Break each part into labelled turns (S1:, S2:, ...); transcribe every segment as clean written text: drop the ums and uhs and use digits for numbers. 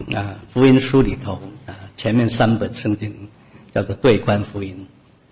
S1: 福音书里头前面3本圣经叫做对观福音。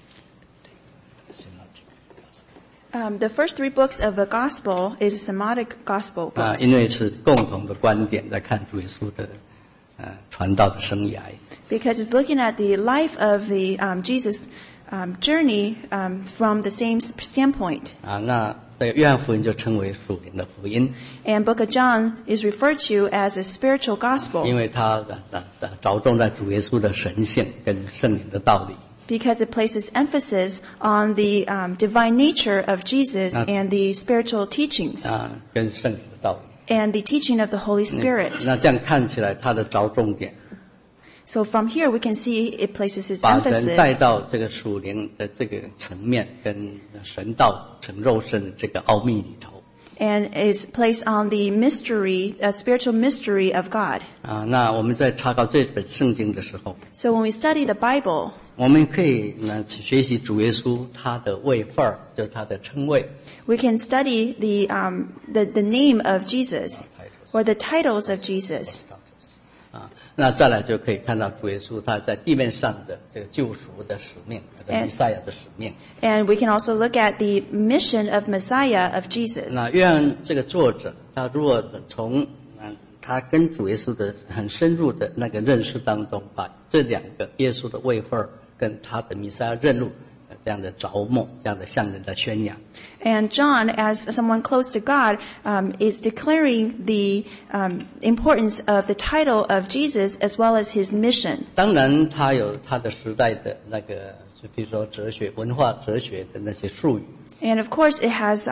S2: The first 3 books of the gospel is a Synoptic gospel books.
S1: 因为是共同的观点在看主耶稣的传道的生涯。
S2: Because it's looking at the life of the Jesus journey from the same standpoint.
S1: 那这个约翰福音就称为属灵的福音。
S2: And Book of John is referred to as a spiritual gospel.
S1: 因为它着重在主耶稣的神性跟圣灵的道理。
S2: Because it places emphasis on the divine nature of Jesus and the spiritual teachings.
S1: 跟圣灵的道理。
S2: And the teaching of the Holy Spirit.
S1: 那这样看起来，它的着重点。
S2: So from here we can see it places its
S1: 把
S2: emphasis.
S1: 人带到这个属灵的这个层面，跟神道成肉身的这个奥秘里头。
S2: And is placed on the mystery, a spiritual mystery of God.
S1: 那我们在查考这本圣经的时候，
S2: So when we study the Bible,
S1: 我们可以去学习主耶稣他的位份儿，就是他的称谓。
S2: we can study the name of Jesus or the titles of Jesus.
S1: 那再来就可以看到主耶稣他在地面上的这个救赎的使命，弥赛亚的使命。
S2: And we can also look at the mission of Messiah of Jesus.
S1: 那约翰这个作者，他如果从他跟主耶稣的很深入的那个认识当中，把这2个耶稣的位份跟他的弥赛亚任务这样的着墨，这样的向人的宣扬。
S2: And John, as someone close to God, is declaring the importance of the title of Jesus as well as his mission.
S1: 当然，他有他的时代的那个，就比如说哲学、文化哲学的那些术语。
S2: And of course, it has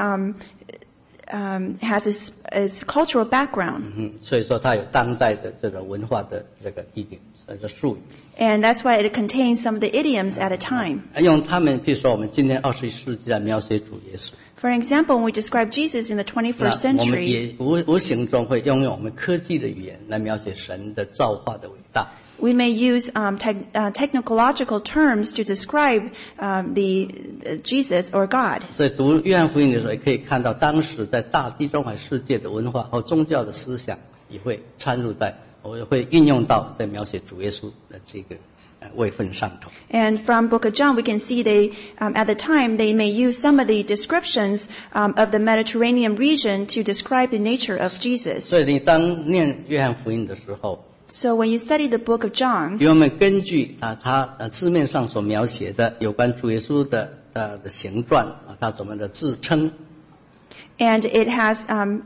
S2: its cultural background.
S1: 所以说，它有当代的这种文化的这个意境，这术语。
S2: And that's why it contains some of the idioms at a time.
S1: 用他们，比如说我们今天21世纪来描写主耶稣。
S2: For example, when we describe Jesus in the 21st
S1: 我们
S2: century,
S1: 也无形中会用我们科技的语言来描写神的造化的伟大。
S2: we may use technological terms to describe the Jesus or God.
S1: 所以读约翰福音的时候，也可以看到当时在大地中海世界的文化和宗教的思想也会掺入在，我会运用到在描写主耶稣的这个位分上头。
S2: And from Book of John, we can see they, at the time, they may use some of the descriptions of the Mediterranean region to describe the nature of Jesus.
S1: 所以你当念约翰福音的时候，
S2: So when you study the Book of John,
S1: 因为我们根据他字面上所描写的有关主耶稣的形状他怎么的自称。
S2: and it has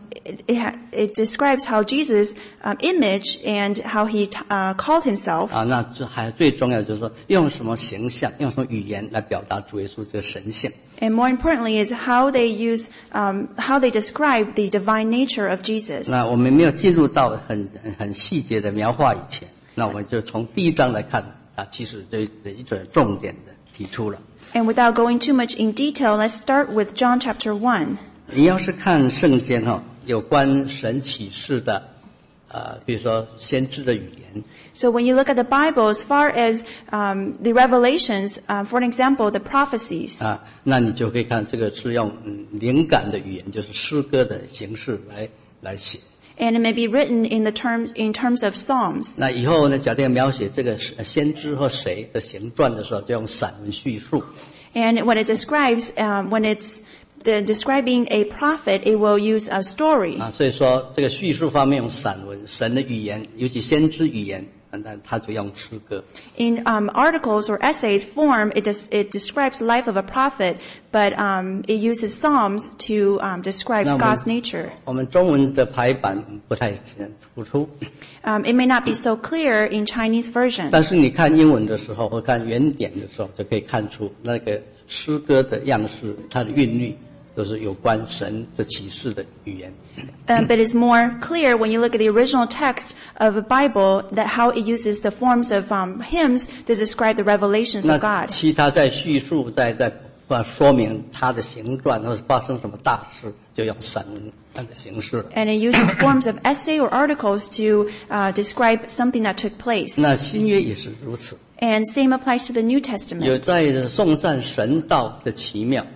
S2: it describes how Jesus image and how he called himself.
S1: 那还最重要的就是说，用什么形象，用什么语言来表达主耶稣这个神性。
S2: And more importantly is how they use how they describe the divine nature of Jesus.
S1: 那我们没有进入到很细节的描画以前，那我们就从第一章来看其实这一种重点的提出了。
S2: And without going too much in detail, let's start with John chapter 1.
S1: 你要是看圣经有关神启示的比如说先知的语言。
S2: So when you look at the Bible, as far as the revelations, for example, the prophecies.
S1: 那你就可以看这个是用灵感的语言，就是诗歌的形式来写。
S2: And it may be written in terms of psalms.
S1: 那以后呢，假定描写这个先知或谁的形状的时候，就用散文叙述。
S2: And when it describes, when it's describing a prophet, it will use a story.
S1: 所以说这个叙述方面用散文，神的语言，尤其先知语言，他就用诗歌。
S2: In articles or essays form, it describes the life of a prophet, but it uses psalms to describe God's nature.
S1: 我们中文的排版不太突出。
S2: It may not be so clear in Chinese version.
S1: 但是你看英文的时候，或看原点的时候，就可以看出那个诗歌的样式，它的韵律都是有关神的启示的语言。
S2: But it's more clear when you look at the original text of the Bible that how it uses the forms of hymns to describe the revelations of God.
S1: 那其他在叙述，在说明它的形状或者发生什么大事，就用散文的形式了。
S2: And it uses forms of essay or articles to describe something that took place.
S1: 那新约也是如此。
S2: And same applies to the New
S1: 有
S2: Testament.
S1: 在颂赞神道的奇妙。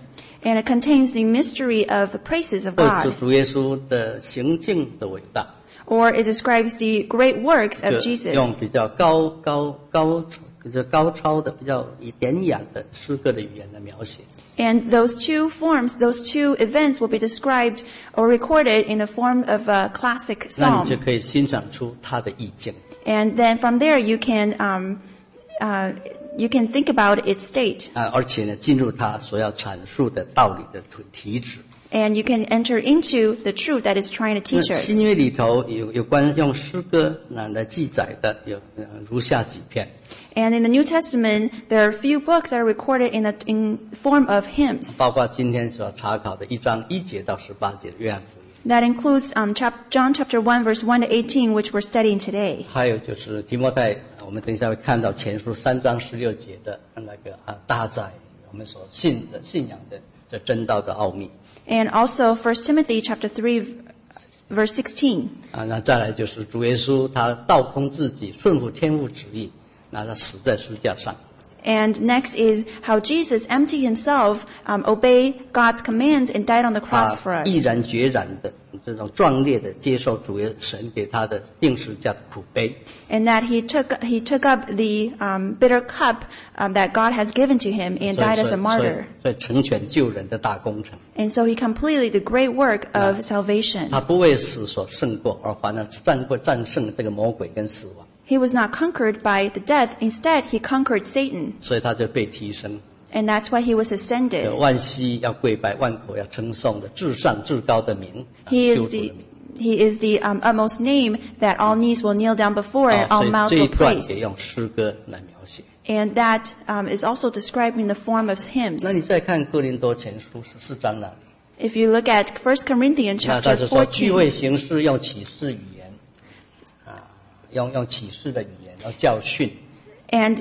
S2: And it contains the mystery of the praises of
S1: 或是
S2: God.
S1: 主耶稣的行径的伟大，
S2: Or it describes the great works of
S1: 就
S2: Jesus.
S1: 用比较高超的、比较以典雅的诗歌的语言来描写。
S2: And those two forms, those two events will be described or recorded in the form of a classic
S1: 那你就
S2: psalm.
S1: 可以欣赏出他的意境。
S2: And then from there you can think about its state.
S1: 而且呢，进入他所要阐述的道理的体旨。
S2: And you can enter into the truth that is trying to
S1: 那
S2: teach us.
S1: 新约里头有关用诗歌来记载的有如下几篇。
S2: And in the New Testament, there are a few books that are recorded in form of hymns.
S1: 包括今天所查考的1章1节到18节的约翰福音，
S2: That includes John chapter 1, verse 1 to 18, which we're studying today.
S1: 还有就是提摩太，我们等一下会看到前书3章16节的那个搭载我们所信仰的这真道的奥秘。
S2: And also 1 Timothy chapter 3, verse 16.
S1: 那再来就是主耶稣他倒空自己，顺服天父旨意，那他死在十字架上。
S2: And next is how Jesus emptied himself, obeyed God's commands, and died on the cross for
S1: 他
S2: us.
S1: 毅然决然的这种壮烈的接受主耶神给他的定十字架的苦悲。
S2: And that he took up the bitter cup that God has given to him and died as a martyr.
S1: 所以成全救人的大工程。
S2: And so he completed the great work of salvation.
S1: 他不为死所胜过，而反而战胜这个魔鬼跟死亡。
S2: He was not conquered by the death. Instead, he conquered Satan.
S1: 所以他就被提升。
S2: And that's why he was ascended.
S1: 万膝要跪拜，万口要称颂的至上至高的名，
S2: He
S1: 救
S2: is
S1: 主的
S2: the
S1: 名。
S2: He is the utmost name that all knees will kneel down before and
S1: 所
S2: all
S1: 以
S2: mouths
S1: 这一
S2: will
S1: 段也
S2: praise.
S1: 用诗歌来描写。
S2: And that is also described in the form of hymns.
S1: 那你再看哥林多前书14章那里，
S2: If you look at 1 Corinthians
S1: 那他
S2: chapter
S1: 就说聚
S2: 14,
S1: 会行事用启示语言，用启示的语言要教训。
S2: and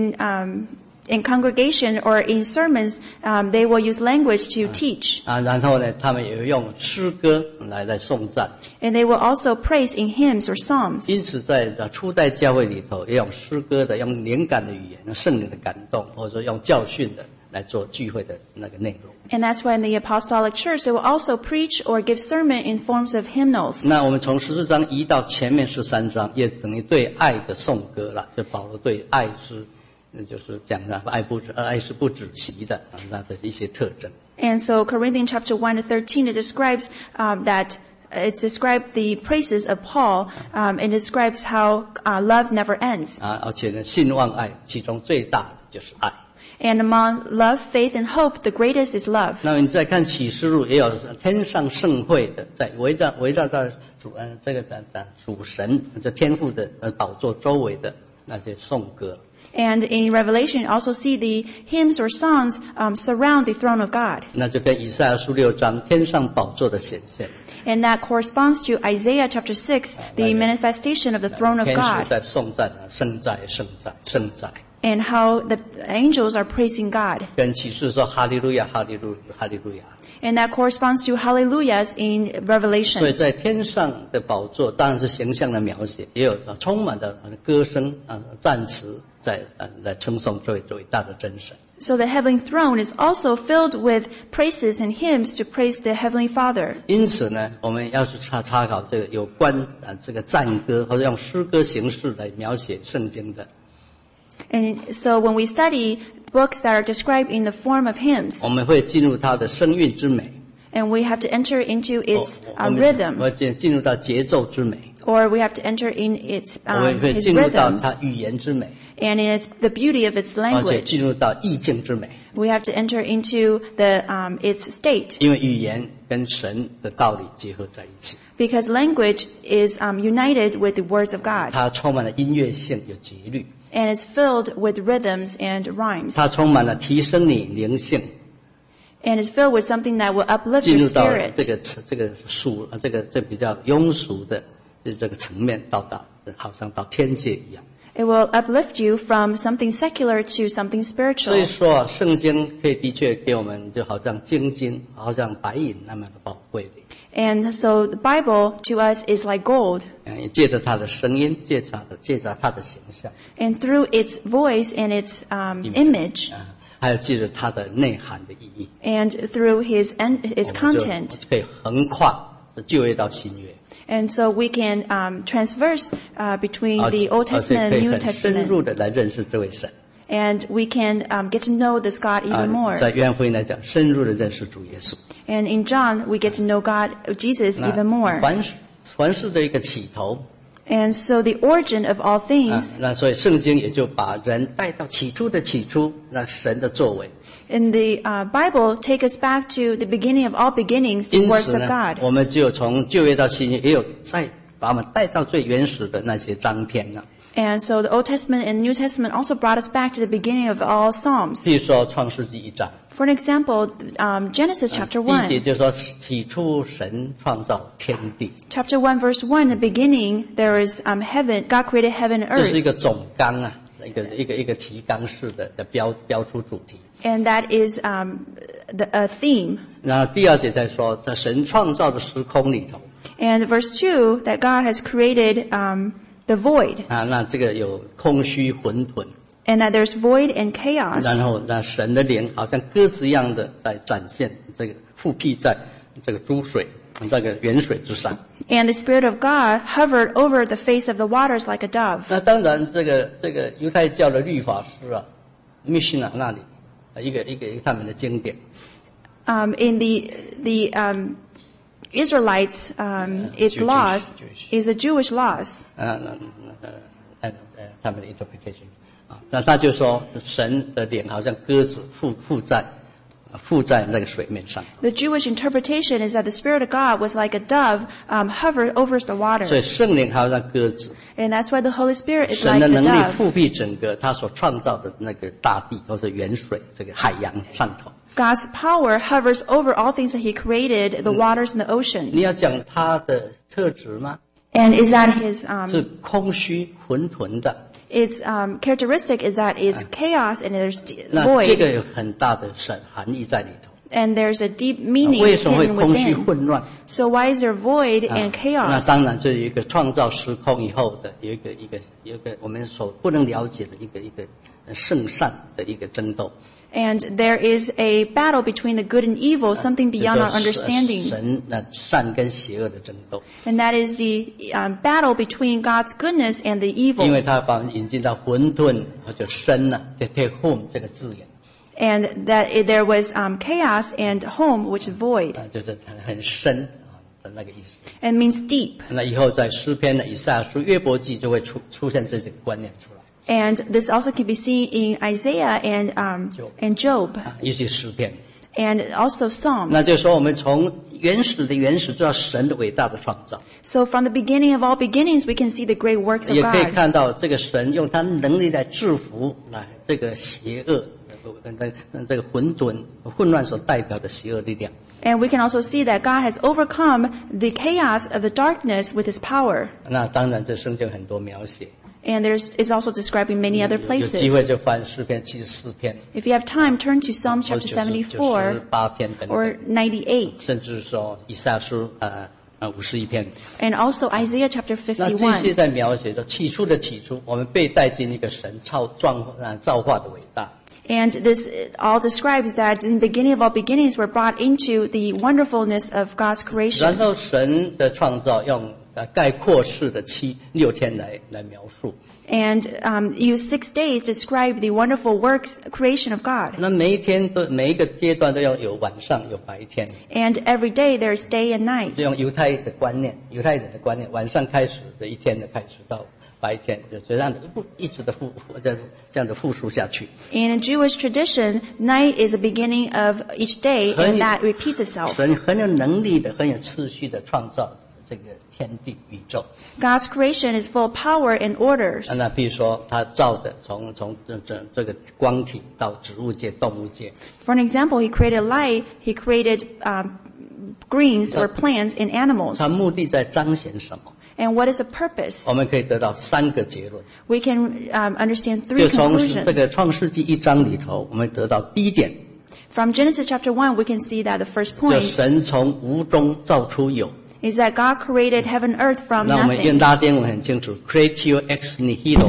S2: in congregation or in sermons, they will use language to teach.
S1: 然后呢，他们也用诗歌来颂赞。
S2: And they will also praise in hymns or psalms.
S1: 因此，在初代教会里头，也用诗歌的、用灵感的语言、用圣灵的感动，或者说用教训的来做聚会的那个内容。
S2: And that's why in the apostolic church, they will also preach or give sermon in forms of hymnals.
S1: 那我们从14章移到前面13章，也等于对爱的颂歌了。就保罗对爱就是讲的爱是不止息的那的一些特征。
S2: And so Corinthians chapter 1 to 13, it describes that it's described the praises of Paul, and describes how love never ends.
S1: 而且呢，信望爱其中最大的就是爱。
S2: And among love, faith, and hope, the greatest is love.
S1: 那么你再看启示录，也有天上盛会的，在围绕在主神这天父的宝座周围的那些颂歌。
S2: And in Revelation, you also see the hymns or songs surround the throne of God.
S1: 那就跟以赛亚书6章天上宝座的显现。
S2: And that corresponds to Isaiah chapter 6, the manifestation of the throne of
S1: 天使
S2: God,
S1: 在颂赞圣哉圣哉圣哉。
S2: and how the angels are praising God.
S1: 跟启示说哈利路亚哈利路哈利路亚。
S2: And that corresponds to hallelujahs in
S1: 所以
S2: Revelation.
S1: 在天上的宝座当然是形象的描写，也有充满的歌声赞词在来称颂这位伟大的真神。
S2: So the heavenly throne is also filled with praises and hymns to praise the Heavenly Father.
S1: 因此呢，我们要是查考这个有关这个赞歌或者用诗歌形式来描写圣经的，
S2: And so when we study books that are described in the form of hymns,
S1: 我们会进入它的声韵之美，
S2: and we have to enter into its
S1: 我们
S2: rhythm,
S1: 会进入到节奏之美，
S2: or we have to enter in its
S1: 我们会
S2: his
S1: 进入到
S2: rhythms,
S1: 它语言之美，
S2: and in the beauty of its
S1: 而且
S2: language.
S1: 进入到意境之美。
S2: We have to enter into the its state,
S1: 因为语言跟神的道理结合在一起，
S2: because language is united with the words of God,
S1: 它充满了音乐性，有节律，
S2: and is filled with rhythms and rhymes,
S1: 它充满了提升你灵性，
S2: and is filled with something that will uplift
S1: 进
S2: your
S1: 入到
S2: spirit.
S1: 这比较庸俗的这个层面，好像到天界一样。
S2: It will uplift you from something secular to something
S1: 所以
S2: spiritual.
S1: 说，圣经可以的确给我们就好像精金，好像白银那么的宝贵的。
S2: And so the Bible to us is like gold,
S1: 也借着它的声音，借着它的形象，
S2: and through its voice and its image,
S1: 还有记着它的内涵的意义。
S2: And through his
S1: 我们
S2: content.
S1: 就可以横跨旧约到新约。
S2: And so we can transverse between
S1: 而
S2: the
S1: 且
S2: Old
S1: 可
S2: Testament
S1: 以
S2: and New
S1: 很深入
S2: Testament.
S1: 的来认识这位神。
S2: And we can get to know this God even more.
S1: 在约翰福音来讲，深入的认识主耶稣。
S2: And in John, we get to know God, Jesus,
S1: 那
S2: even more.
S1: 凡事的一个起头。
S2: And so the origin of all things,
S1: 那所以圣经也就把人带到起初的起初，那神的作为。
S2: in the Bible, take us back to the beginning of all beginnings, the
S1: 因
S2: works
S1: 此
S2: of
S1: 呢，
S2: God.
S1: 我们就从旧约到新约，也有再把我们带到最原始的那些章篇呢。
S2: And so the Old Testament and New Testament also brought us back to the beginning of all Psalms.
S1: 比如说创世纪1章，
S2: For an example, Genesis chapter
S1: 第1节
S2: 1.
S1: 就说起初神创造天地，
S2: Chapter 1, verse 1, in the beginning, there is heaven, God created heaven and
S1: 这是一
S2: earth.
S1: 个总纲啊，一个提纲式的标出主题。
S2: And that is a theme.
S1: 然后第2节再说，在神创造的时空里头
S2: And verse 2, that God has created the void.
S1: 那这个有空虚混沌，
S2: And that there's void and chaos.
S1: 然后那神的灵好像鸽子一样的在展现，这个覆庇在这个诸水这个源水之上。
S2: And the Spirit of God hovered over the face of the waters like a dove.
S1: 那当然，这个犹太教的律法师啊，密西拿那里一个他们的经典。
S2: In the Israelites, its
S1: Jewish.
S2: laws is a Jewish laws.
S1: 他们的 interpretation 那他就说神的脸好像鸽子附在那个水面上，
S2: The Jewish interpretation is that the Spirit of God was like a dove hovered over the
S1: 所以
S2: water.
S1: 圣灵好像鸽子，
S2: And that's why the Holy Spirit is
S1: 神
S2: like
S1: 的
S2: the
S1: 能力
S2: dove.
S1: 覆庇整个他所创造的那个大地或者源水这个海洋上头。
S2: God's power hovers over all things that He created, the waters and the ocean.
S1: 你要讲他的特质吗？
S2: And is that His
S1: 是空虚混沌的。
S2: its characteristic is that it's chaos and there's
S1: 那这
S2: void
S1: 个有很大的含义在里头。
S2: and there's a deep meaning
S1: 为什么会
S2: hidden
S1: 空虚
S2: within.
S1: 混乱？
S2: So why is there void and
S1: 那
S2: chaos?
S1: 当然，这有一个创造时空以后的有一个我们所不能了解的一个圣善的一个争斗。
S2: And there is a battle between the good and evil, something beyond our
S1: 就是
S2: understanding.
S1: 神善跟邪恶的争斗，
S2: And that is the battle between God's goodness and the
S1: 因
S2: evil.
S1: 为他把我们引进到混沌或者深呢 ，home 这个字眼
S2: And that there was chaos and home, which is void,
S1: 就是很深的那个意思。
S2: and means deep.
S1: 那以后在诗篇的以赛亚书、约伯记就会出现这个观念出来。
S2: And this also can be seen in Isaiah and Job,
S1: 尤其诗篇。
S2: and also
S1: 那
S2: Psalms.
S1: 就是说，我们从原始知道神的伟大的创造，
S2: So from the beginning of all beginnings, we can see the great works of
S1: 也可以
S2: God.
S1: 看到这个神用他能力来制服这个邪恶，这个混乱所代表的邪恶力量。
S2: And we can also see that God has overcome the chaos of the darkness with His power.
S1: 那当然，这圣经很多描写，
S2: And it's also described in many other
S1: 有机会
S2: places.
S1: 就翻诗篇74篇，
S2: If you have time, turn to Psalm
S1: 或
S2: chapter
S1: 98
S2: 74
S1: 篇等
S2: or
S1: 等，
S2: 98,
S1: 甚至说以赛亚书51篇。
S2: and also Isaiah chapter
S1: 那这些
S2: 51.
S1: 在描写着起初的起初，我们被带进一个神造化的伟大。
S2: And this all describes that in the beginning of all beginnings, we're brought into the wonderfulness of God's
S1: 然
S2: creation.
S1: 后神的创造用概括式的6天来描述。
S2: And use 6 days to describe the wonderful works, creation of God.
S1: 那每一个阶段都要有晚上有白天，
S2: And every day there's day and night.
S1: 就用犹太人的观念，晚上开始的一天的开始到白天，就这样的一直的这样的复述下去。
S2: In Jewish tradition, night is the beginning of each day, and that repeats itself.
S1: 神很有能力的、很有次序的创造这个天地宇宙。
S2: God's creation is full of power and orders.
S1: 那比如说，他造的从这个光体到植物界、动物界，
S2: For an example, He created light, He created greens or plants and animals.
S1: 他目的在彰显什么？
S2: And what is the purpose?
S1: 我们可以得到3个结论。
S2: We can understand
S1: 就
S2: 3
S1: 从这个
S2: conclusions.
S1: 创世纪1章里头，我们得到第一点，
S2: From Genesis chapter 1, we can see that the first
S1: 就
S2: point
S1: 神从无中造出有。
S2: is that God created heaven and earth from
S1: 那我们用
S2: nothing.
S1: 拉丁文很清楚 ，creatio ex nihilo，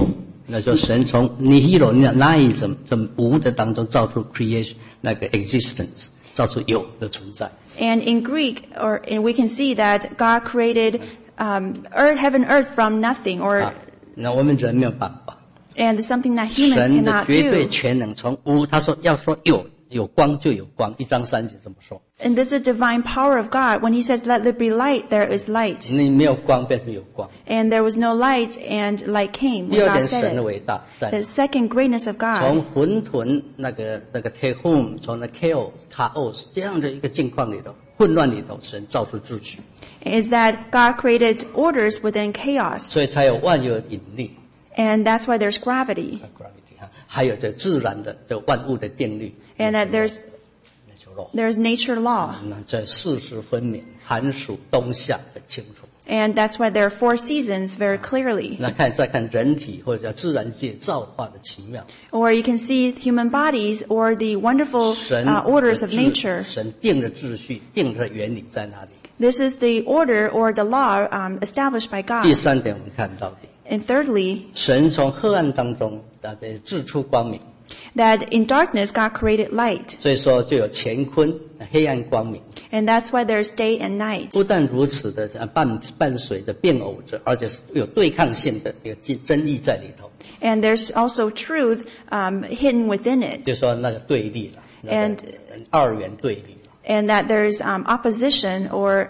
S1: 那就神从 nihilo nihilism 这无的当中造出 creation 那个 existence， 造出有的存在。
S2: And in Greek, and we can see that God created heaven and earth from nothing, or
S1: 那我们人没有办法。
S2: and something that human
S1: 神的
S2: cannot
S1: 绝对
S2: do.
S1: 全能从无，他说要说有光就有光，1章3节这么说。
S2: And this is the divine power of God. When He says, "Let there be light," there is light.
S1: 你没有光变成有光。
S2: And there was no light, and light came
S1: 第
S2: when
S1: 二
S2: God
S1: 点，神
S2: said
S1: 的
S2: it.
S1: 伟大在
S2: The second greatness of
S1: 从
S2: God,
S1: 混沌那个 tehum， 从那 chaos 这样的一个境况里头，混乱里头，神造出秩序，
S2: is that God created orders within chaos.
S1: 所以才有万有的引力。
S2: And that's why there's gravity.
S1: 还有这自然的这万物的定律。
S2: And that there's nature law.
S1: 那这四时分明，寒暑冬夏很清楚。
S2: And that's why there are 4 seasons very clearly.
S1: 那再看人体或者叫自然界造化的奇妙。
S2: Or you can see human bodies or the wonderful
S1: 神
S2: orders of nature.
S1: 神定的秩序，定的原理在哪里？
S2: This is the order or the law established by
S1: 第
S2: God.
S1: 三点，我们看到的，
S2: And thirdly,
S1: 神从黑暗当中制出光明。
S2: that in darkness God created light.
S1: 所以说就有乾坤黑暗光明。
S2: And that's why there's day and night.
S1: 不但如此的伴随着变偶着，而且是有对抗性的一个真意在里头。
S2: And there's also truth hidden within it.
S1: 就说那个对立了，
S2: And
S1: 二元对立。
S2: And that there's opposition or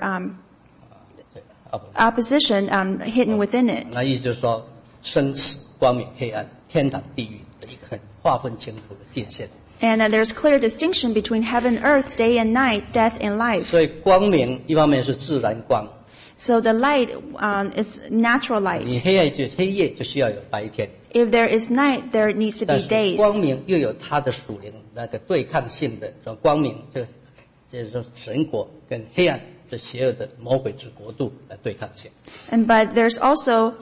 S2: opposition hidden within it.
S1: 那意思就是说，生死、光明、黑暗、天堂、地狱的一个很划分清楚的界限。
S2: And that there's clear distinction between heaven, earth, day and night, death and life.
S1: 所以光明一方面是自然光，
S2: So the light is natural
S1: 你
S2: light.
S1: 黑夜就需要有白天，
S2: If there is night, there needs to
S1: 但
S2: be
S1: 是
S2: days.
S1: 光明又有它的属灵那个对抗性的光明，就是说神国跟黑暗这邪恶的魔鬼之国度的对抗性。
S2: But there's also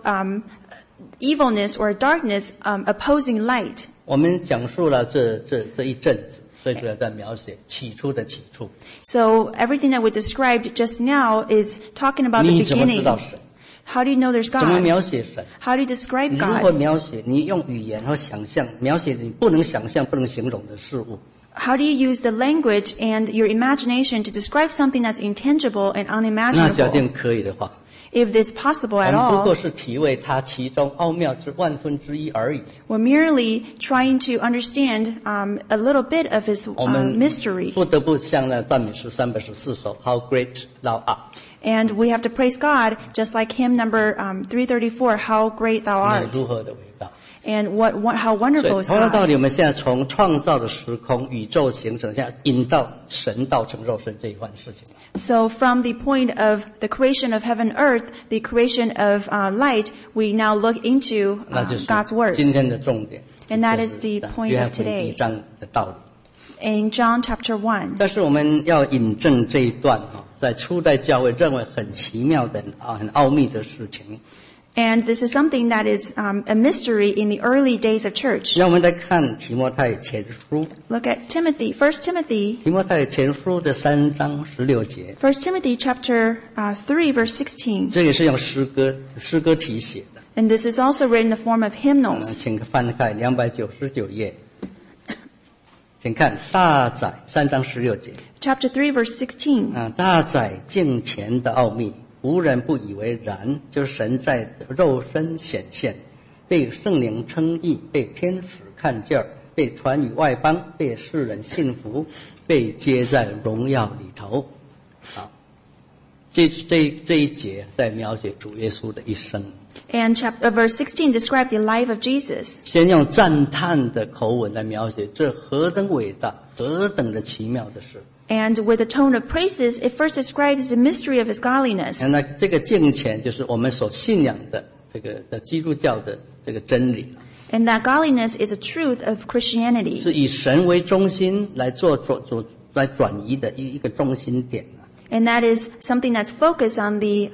S2: evilness or darkness opposing light.
S1: 我们讲述了这一阵子，最主要在描写起初的起初。
S2: So everything that we described just now is talking about the
S1: 你怎么知
S2: beginning.
S1: 道神？
S2: How do you know there's
S1: 怎么
S2: God?
S1: 描写神？
S2: How do you describe
S1: 你如何
S2: God?
S1: 描写？你用语言和想象描写你不能想象、不能形容的事物。
S2: How do you use the language and your imagination to describe something that's intangible and
S1: 那假
S2: unimaginable?
S1: 定可以的话，
S2: If this possible
S1: 我
S2: at
S1: 们不过
S2: all,
S1: 是体味它其中奥妙之万分之一而已。
S2: we're merely trying to understand a little bit of His
S1: 我们
S2: mystery.
S1: 不得不向那赞美诗314首 How Great Thou Art，
S2: And we have to praise God, just like hymn number 334, How Great Thou
S1: 你
S2: Art.
S1: 如何的伟大。
S2: And how
S1: 所
S2: wonderful
S1: 以
S2: is
S1: 同样道
S2: God.
S1: 理，我们现在从创造的时空、宇宙形成，现在引到神道成肉身这一番事情。
S2: So from the point of the creation of heaven and earth, the creation of light, we now look into
S1: 那就是
S2: God's words.
S1: 今天的重点。
S2: And that
S1: 就
S2: is
S1: 是
S2: the point
S1: 约
S2: of
S1: 翰福音
S2: today.
S1: 1章的道理。
S2: In John chapter 1.
S1: 但是我们要引证这一段在初代教会认为很奇妙的很奥秘的事情。
S2: And this is something that is a mystery in the early days of church.
S1: 让我们来看提摩太前书，
S2: Look at Timothy, 1 Timothy,
S1: 提摩太前书的3章16节，
S2: 1 Timothy chapter 3, verse 16.
S1: 这也是用诗歌题写的。
S2: And this is also written in the form of hymnals.
S1: 请翻开299页，请看大载3章16节。
S2: Chapter 3, verse 16.
S1: 大载敬虔的奥秘，无人不以为然，就是神在肉身显现，被圣灵称义，被天使看见，被传与外邦，被世人信服，被接在荣耀里头。好，这一节在描写主耶稣的一生。
S2: And verse 16 described the life of Jesus.
S1: 先用赞叹的口吻来描写这何等伟大、何等的奇妙的事。
S2: And with a tone of praises, it first describes the mystery of His godliness.
S1: 那这个敬虔就是我们所信仰的这个基督教的这个真理，
S2: And that godliness is a truth of Christianity.
S1: 是以神为中心来来转移的一个中心点。
S2: And that is something that's focused on the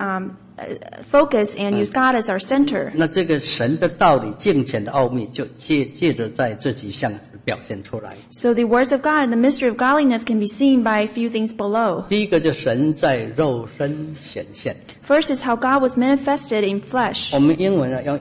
S2: focus and use God as our center.
S1: 那这个神的道理、敬虔的奥秘，就借着在这几项表现出来。
S2: So the words of God and the mystery of godliness can be seen by a few things below.
S1: 第一个就是神在肉身显现，
S2: First is how God was manifested in flesh.
S1: 我们英文用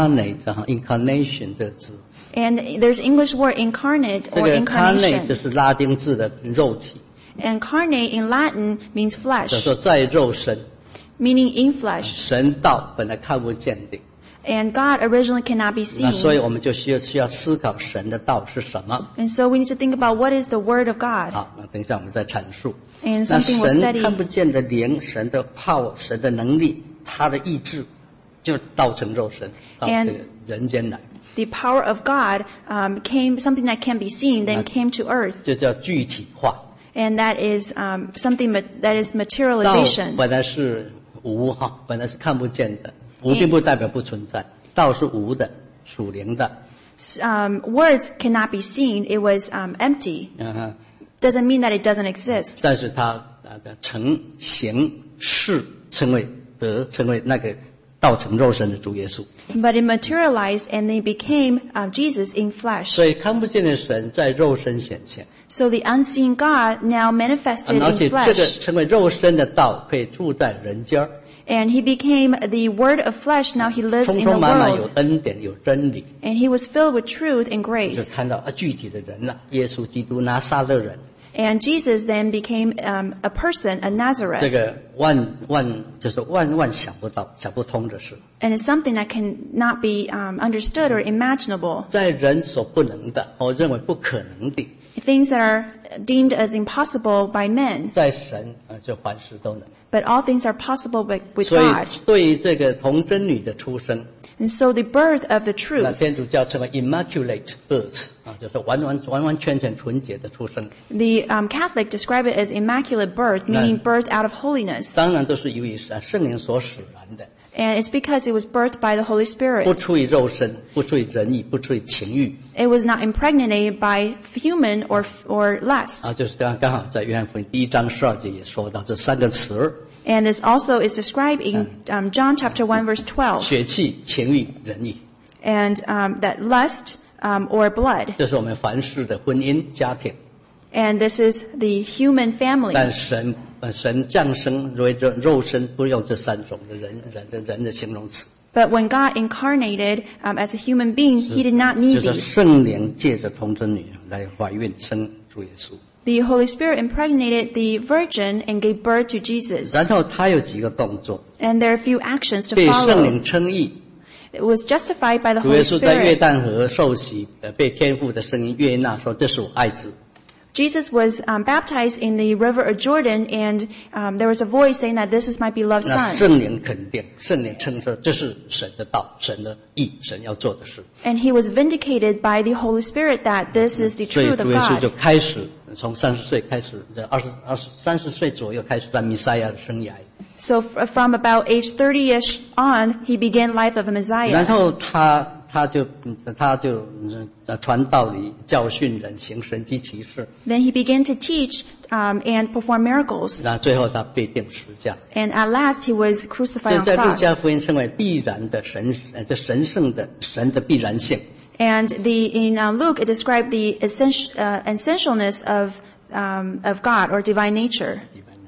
S1: incarnation 这个字，
S2: And there's English word incarnate
S1: 这
S2: or
S1: 个 incarnate 就
S2: incarnation.
S1: 是拉丁字的肉体，
S2: Incarnate in Latin means
S1: 就是
S2: flesh,
S1: 说在肉身，
S2: meaning in flesh.
S1: 神道本来看不见的，
S2: And God originally cannot be
S1: 那所以
S2: seen.
S1: 我们就需要思考神的道是什么。
S2: And so we need to think about what is the word of God.
S1: 好，那等一下我们再阐述。
S2: And
S1: 那
S2: something we'll
S1: 神看不
S2: study.
S1: 见的灵，神的 power， 神的能力，他的意志，就道成肉身到这
S2: And
S1: 个人间来，
S2: The power of God came, something that can be seen, then came to earth.
S1: 就叫具体化。
S2: And that is something that is
S1: 道
S2: materialization.
S1: 本来是无哈，本来是看不见的，无并不代表不存在，道是无的，属灵的。
S2: Words cannot be seen. It was empty.
S1: 嗯哼，
S2: Doesn't mean that it doesn't exist.
S1: 但是它的成形事成为德，成为那个道成肉身的主耶稣。
S2: But it materialized and they became Jesus in flesh.
S1: 所以看不见的神在肉身显现，
S2: So the unseen God now manifested
S1: 而
S2: in
S1: 且这个
S2: flesh.
S1: 成为肉身的道可以住在人间儿，
S2: And he became the word of flesh. Now he lives
S1: 充
S2: in the
S1: 充满满有
S2: world.
S1: 恩典，有真理，
S2: And he was filled with truth and
S1: 就
S2: grace.
S1: 看到具体的人了，耶稣基督拿撒勒人，
S2: And Jesus then became a person, a
S1: 这
S2: Nazareth.
S1: 个就是万想不到、想不通的事，
S2: And it's something that cannot be understood or imaginable.
S1: 在人所不能的，我认为不可能的，
S2: Things that are deemed as impossible by men.
S1: 在神就凡事都能。
S2: But all things are possible with
S1: 所以
S2: God.
S1: 对于这个童贞女的出生，
S2: And so the birth of the
S1: 那
S2: truth,
S1: 天主教称为 immaculate birth 就是完全纯洁的出生，
S2: the Catholic describe it as immaculate birth, meaning birth out of holiness.
S1: 当然都是由于圣灵所使然的，
S2: And it's because it was birthed by the Holy
S1: 不
S2: Spirit.
S1: 出于肉身，不出于人意，不出于情欲
S2: It was not impregnated by human or lust.
S1: 就是刚好在约翰福音第1章12节也说到这3个词儿：
S2: And this also is described in John chapter 1 verse 12.
S1: 血气、情欲、人意，
S2: And that lust or blood.
S1: 这是我们凡事的婚姻家庭。
S2: And this is the human family.
S1: 但神降生为肉身，不用这3种的人的形容词，
S2: But when God incarnated as a human being, he did not need
S1: 就是
S2: these.
S1: 圣灵借着童贞女来怀孕生主耶稣。
S2: The Holy Spirit impregnated the virgin and gave birth to Jesus.
S1: 然后他有几个动作，
S2: And there are a few actions to
S1: 被圣
S2: follow.
S1: 灵称义。
S2: It was justified by the
S1: 主耶
S2: Holy
S1: 稣在约
S2: Spirit.
S1: 旦河受洗，被天父的声音悦纳，说这是我爱子。
S2: Jesus was baptized in the river of Jordan, and there was a voice saying that this is my beloved
S1: 那
S2: son.
S1: 圣灵肯定，圣灵称说这是神的道，神的义，神要做的事。
S2: And he was vindicated by the Holy Spirit that this is the
S1: 所以
S2: truth
S1: 主
S2: of
S1: 耶稣就
S2: God.
S1: 开始从30岁开始，30岁左右开始在弥赛亚的生涯。
S2: So from about age 30-ish on, he began life of a
S1: 然
S2: Messiah.
S1: 后他就传道理，教训人，行神迹奇事。
S2: Then he began to teach and perform miracles.
S1: 然后最后他被钉十字架。
S2: And at last he was
S1: 这
S2: crucified on
S1: 在路加
S2: cross.
S1: 福音称为必然的这神圣的神的必然性。
S2: And in Luke, it described the essentialness of God or divine nature,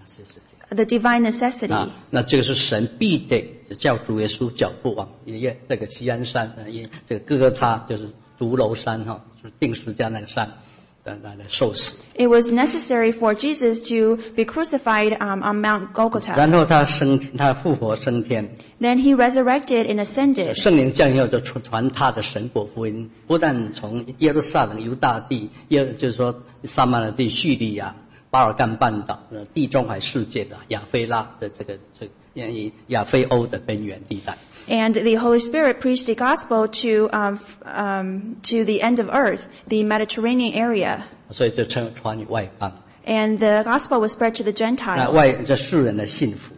S2: the divine necessity.
S1: 那这个是神必得叫主耶稣脚步往这个锡安山，这个哥哥他就是独楼山就是钉十字架那个山来受死。
S2: It was necessary for Jesus to be crucified on Mount Golgotha.
S1: 然后他复活升天，
S2: Then he resurrected and ascended.
S1: 圣灵降以后就传他的神国福音，不但从耶路撒冷、犹大地，就是说撒玛利地、叙利亚、巴尔干半岛、地中海世界的亚非拉的这个亚非欧的边缘地带。
S2: And the Holy Spirit preached the gospel to the end of earth, the Mediterranean area.
S1: 所以就传于外邦，
S2: And the gospel was spread to the
S1: 那
S2: Gentiles.
S1: 这世人的信服。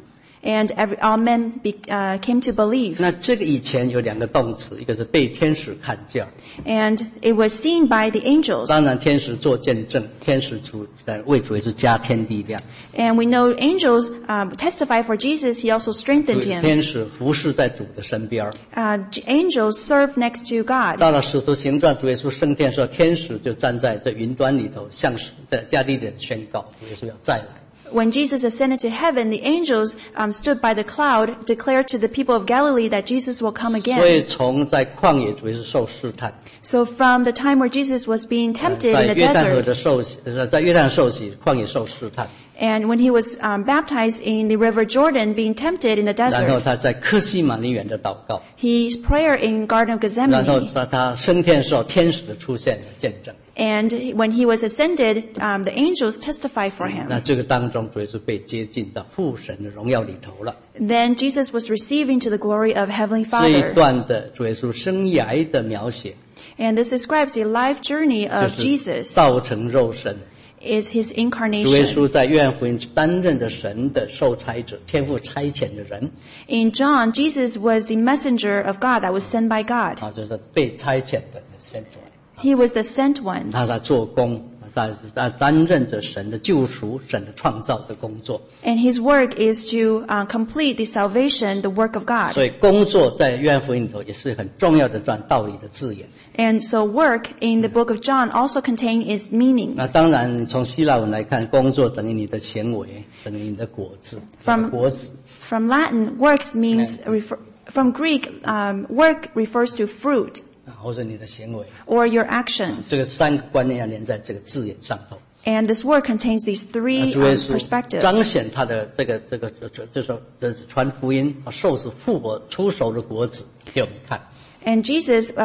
S2: and all men came to believe.
S1: 那这个以前有2个动词，一个是被天使看见，
S2: And it was seen by the angels.
S1: 当然天使做见证，天使为主耶稣加添力量，
S2: And we know angels testify for Jesus. He also strengthened him.
S1: 天使服侍在主的身边。
S2: Angels serve next to God.
S1: 到了使徒行传，主耶稣升天的时候，天使就站在这云端里头，向在加利利人宣告主耶稣要再来。
S2: When Jesus ascended to heaven, the angels stood by the cloud, declared to the people of Galilee that Jesus will come
S1: 所以
S2: again.
S1: 从在旷野主耶稣受试探，
S2: So from the time where Jesus was being tempted
S1: 在
S2: in the
S1: 约旦河
S2: desert,
S1: 的受洗，在约旦受洗，旷野受试探，
S2: and when he was baptized in the river Jordan, being tempted in the
S1: 然后
S2: desert,
S1: 他在客西马尼园的祷告，
S2: his prayer in Garden of
S1: 然后
S2: Gethsemane,
S1: 他升天的时候，天使的出现的见证。
S2: and when he was ascended, the angels testified for
S1: 那
S2: him.
S1: 这个当中，主耶稣被接近到父神的荣耀里头了。
S2: Then Jesus was receiving to the glory of Heavenly
S1: 这一
S2: Father.
S1: 段的主耶稣生涯的描写，
S2: And this describes the life journey
S1: 就
S2: of
S1: 是
S2: Jesus,
S1: 道成肉身。
S2: is his
S1: 主耶
S2: incarnation.
S1: 稣在约翰福音担任着神的受差者，天父差遣的人
S2: In John, Jesus was the messenger of God that was sent by God.
S1: 就是被差遣的先知。
S2: He was the sent one.
S1: 他在做工，在担任着神的救赎、神的创造的工作。
S2: And his work is to complete the salvation, the work of God.
S1: 所以工作在约翰福音里头也是很重要的段道理的字眼。
S2: And so work in the book of John also contains its
S1: 那
S2: meanings.
S1: 当然，你从希腊文来看，工作等于你的行为，等于你的果子。
S2: From-
S1: 果子，
S2: From Latin, works means, from Greek, work refers to fruit
S1: 或者你的行为。
S2: or your actions.
S1: 这个3个观念要连在这个字眼上头。
S2: And this word contains these 3
S1: 主耶稣
S2: perspectives.
S1: 彰显他的这传福音、受死复活、出手的果子给我们看。
S2: And Jesus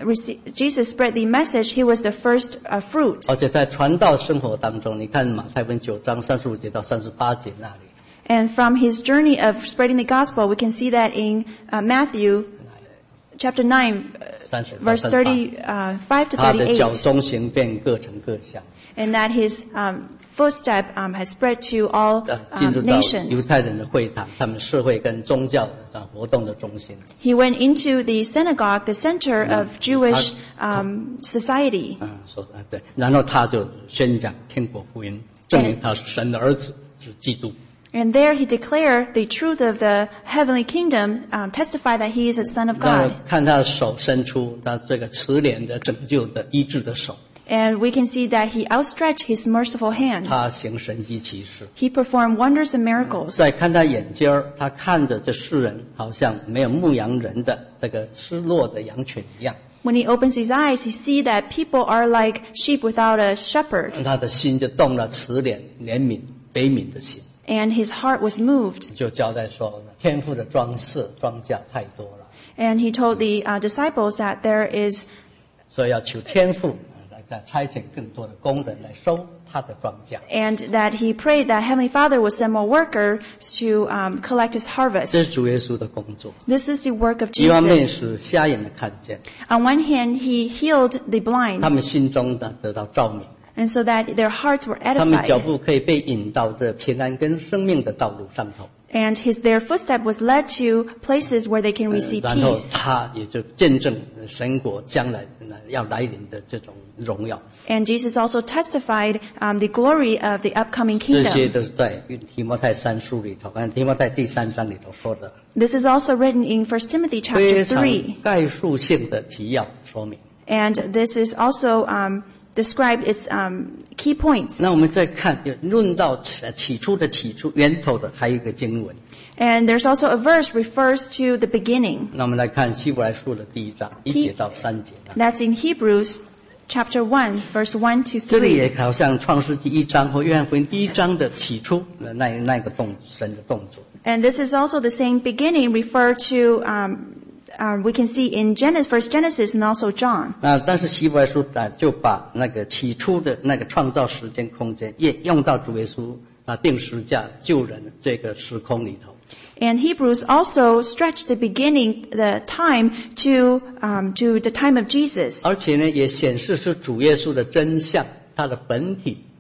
S2: spread the message. He was the first fruit.
S1: 而且在传道生活当中，你看马太福音9章35节到38节那里，
S2: And from his journey of spreading the gospel, we can see that in Matthew chapter 9,
S1: 30
S2: verse
S1: 到38
S2: 35 to
S1: 他的脚
S2: 38.
S1: 中行遍各城各乡，
S2: And that his footstep has spread to all
S1: 进入到犹
S2: nations.
S1: 太人的会堂，他们社会跟宗教活动的中心。
S2: He went into the synagogue, the center of Jewish society.
S1: 对，然后他就宣讲天国福音，证明他是神的儿子，是基督。
S2: And there he declared the truth of the heavenly kingdom, testify that he is a son of
S1: 然后
S2: God.
S1: 看他的手伸出，他这个慈怜的、拯救的、医治的手，
S2: And we can see that he outstretched his merciful hand.
S1: 他行神迹奇事。
S2: He performed wonders and miracles.
S1: 再看他眼尖儿，他看着这世人好像没有牧羊人的这个失落的羊群一样，
S2: When he opens his eyes, he sees that people are like sheep without a shepherd.
S1: 他的心就动了慈怜、怜悯、悲悯的心，
S2: And his heart was moved.
S1: 就交代说，天父的庄稼太多了，
S2: And he told the disciples that there is,
S1: 所以要求天父来再差遣更多的工人来收他的庄稼。
S2: and that he prayed that Heavenly Father would send more workers to collect his
S1: 这
S2: harvest.
S1: 是主耶稣的工作。
S2: This is the work of
S1: 一方面
S2: Jesus.
S1: 使瞎眼的看见，
S2: On one hand, he healed the
S1: 他
S2: blind,
S1: 们心中的得到照明，
S2: and so that their hearts were
S1: 他们脚
S2: edified.
S1: 步可以被引到这平安跟生命的道路上头。
S2: And their footstep was led to places where they can receive
S1: 然后
S2: peace.
S1: 他也就见证神国将来要来临的这种荣耀，
S2: And Jesus also testified the glory of the upcoming
S1: 这些
S2: kingdom.
S1: 都是在提摩太3书里头，提摩太第3章里头说的，
S2: This is also written in 1 Timothy
S1: 非
S2: chapter
S1: 常
S2: 3.
S1: 概述性的提要说明。
S2: And this is also described its key points.
S1: 那我们再看，论到起初源头的，还有一个经文。
S2: And there's also a verse refers to the beginning.
S1: 那我们来看希伯来书的第1章1节到3节。
S2: That's in Hebrews chapter 1, verse 1 to
S1: 这里
S2: 3.
S1: 也好像创世纪1章或约翰福音第1章的起初的那个神的动作。
S2: And this is also the same beginning referred to, we can see in first Genesis and also John.
S1: 但是希伯来书就把那个起初的那个创造时间空间也用到主耶稣定十架救人的这个时空里头。
S2: And Hebrews also stretched the beginning, the time to the time of Jesus.
S1: 而且呢，也显示出主耶稣的真相，他的本体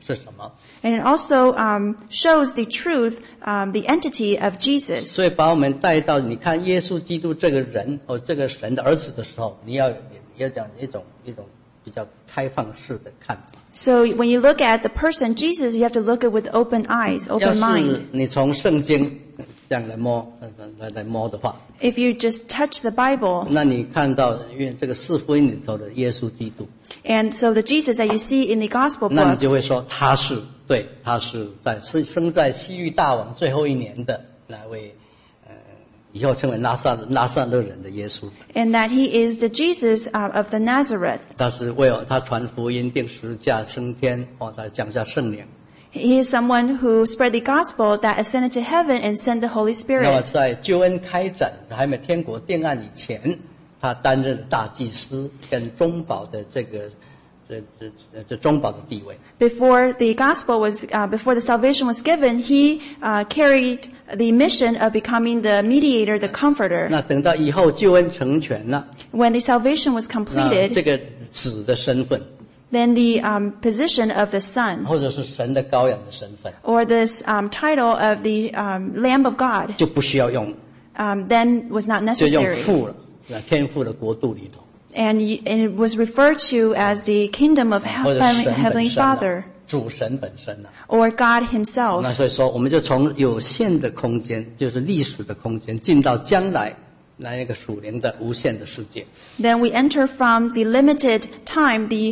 S1: 是什么。
S2: And it also shows the truth, the entity of Jesus.
S1: 所以把我们带到你看耶稣基督这个人或这个神的儿子的时候，你要讲一种比较开放式的看法。
S2: So when you look at the person Jesus, you have to look at with open eyes,
S1: 要
S2: open
S1: 是
S2: mind.
S1: 你从圣经这样来摸的话，
S2: If you just touch the Bible,
S1: 那你看到因为这个四福音里头的耶稣基督，
S2: and so the Jesus that you see in the gospel
S1: 那你就会
S2: books,
S1: 说他是生在西律大王最后一年的那位以后称为拉萨勒人的耶稣。
S2: and that he is the Jesus of the Nazareth.
S1: 他是为了他传福音、定十字架、升天，他降下圣灵。
S2: He is someone who spread the gospel, that ascended to heaven and sent the Holy
S1: 那么
S2: Spirit.
S1: 在救恩开展还没天国定案以前，他担任了大祭司跟中保的这中保的地位。
S2: Before the gospel was, before the salvation was given, he carried the mission of becoming the mediator, the comforter.
S1: 那等到以后救恩成全了，
S2: When the salvation was
S1: 那
S2: completed,
S1: 这个子的身份，
S2: then the position of the Son,
S1: 或者是神的羔羊的身份，
S2: or this title of the Lamb of God,
S1: 就不需要用，
S2: then was not
S1: 就用
S2: necessary.
S1: 父了，天父的国度里头，
S2: And it was referred to as the kingdom of
S1: 或者神本
S2: Heavenly
S1: 身了
S2: Father,
S1: 主神本身了。
S2: or God Himself.
S1: 那所以说，我们就从有限的空间，就是历史的空间，进到将来那个属灵的无限的世界。
S2: Then we enter from the limited time, the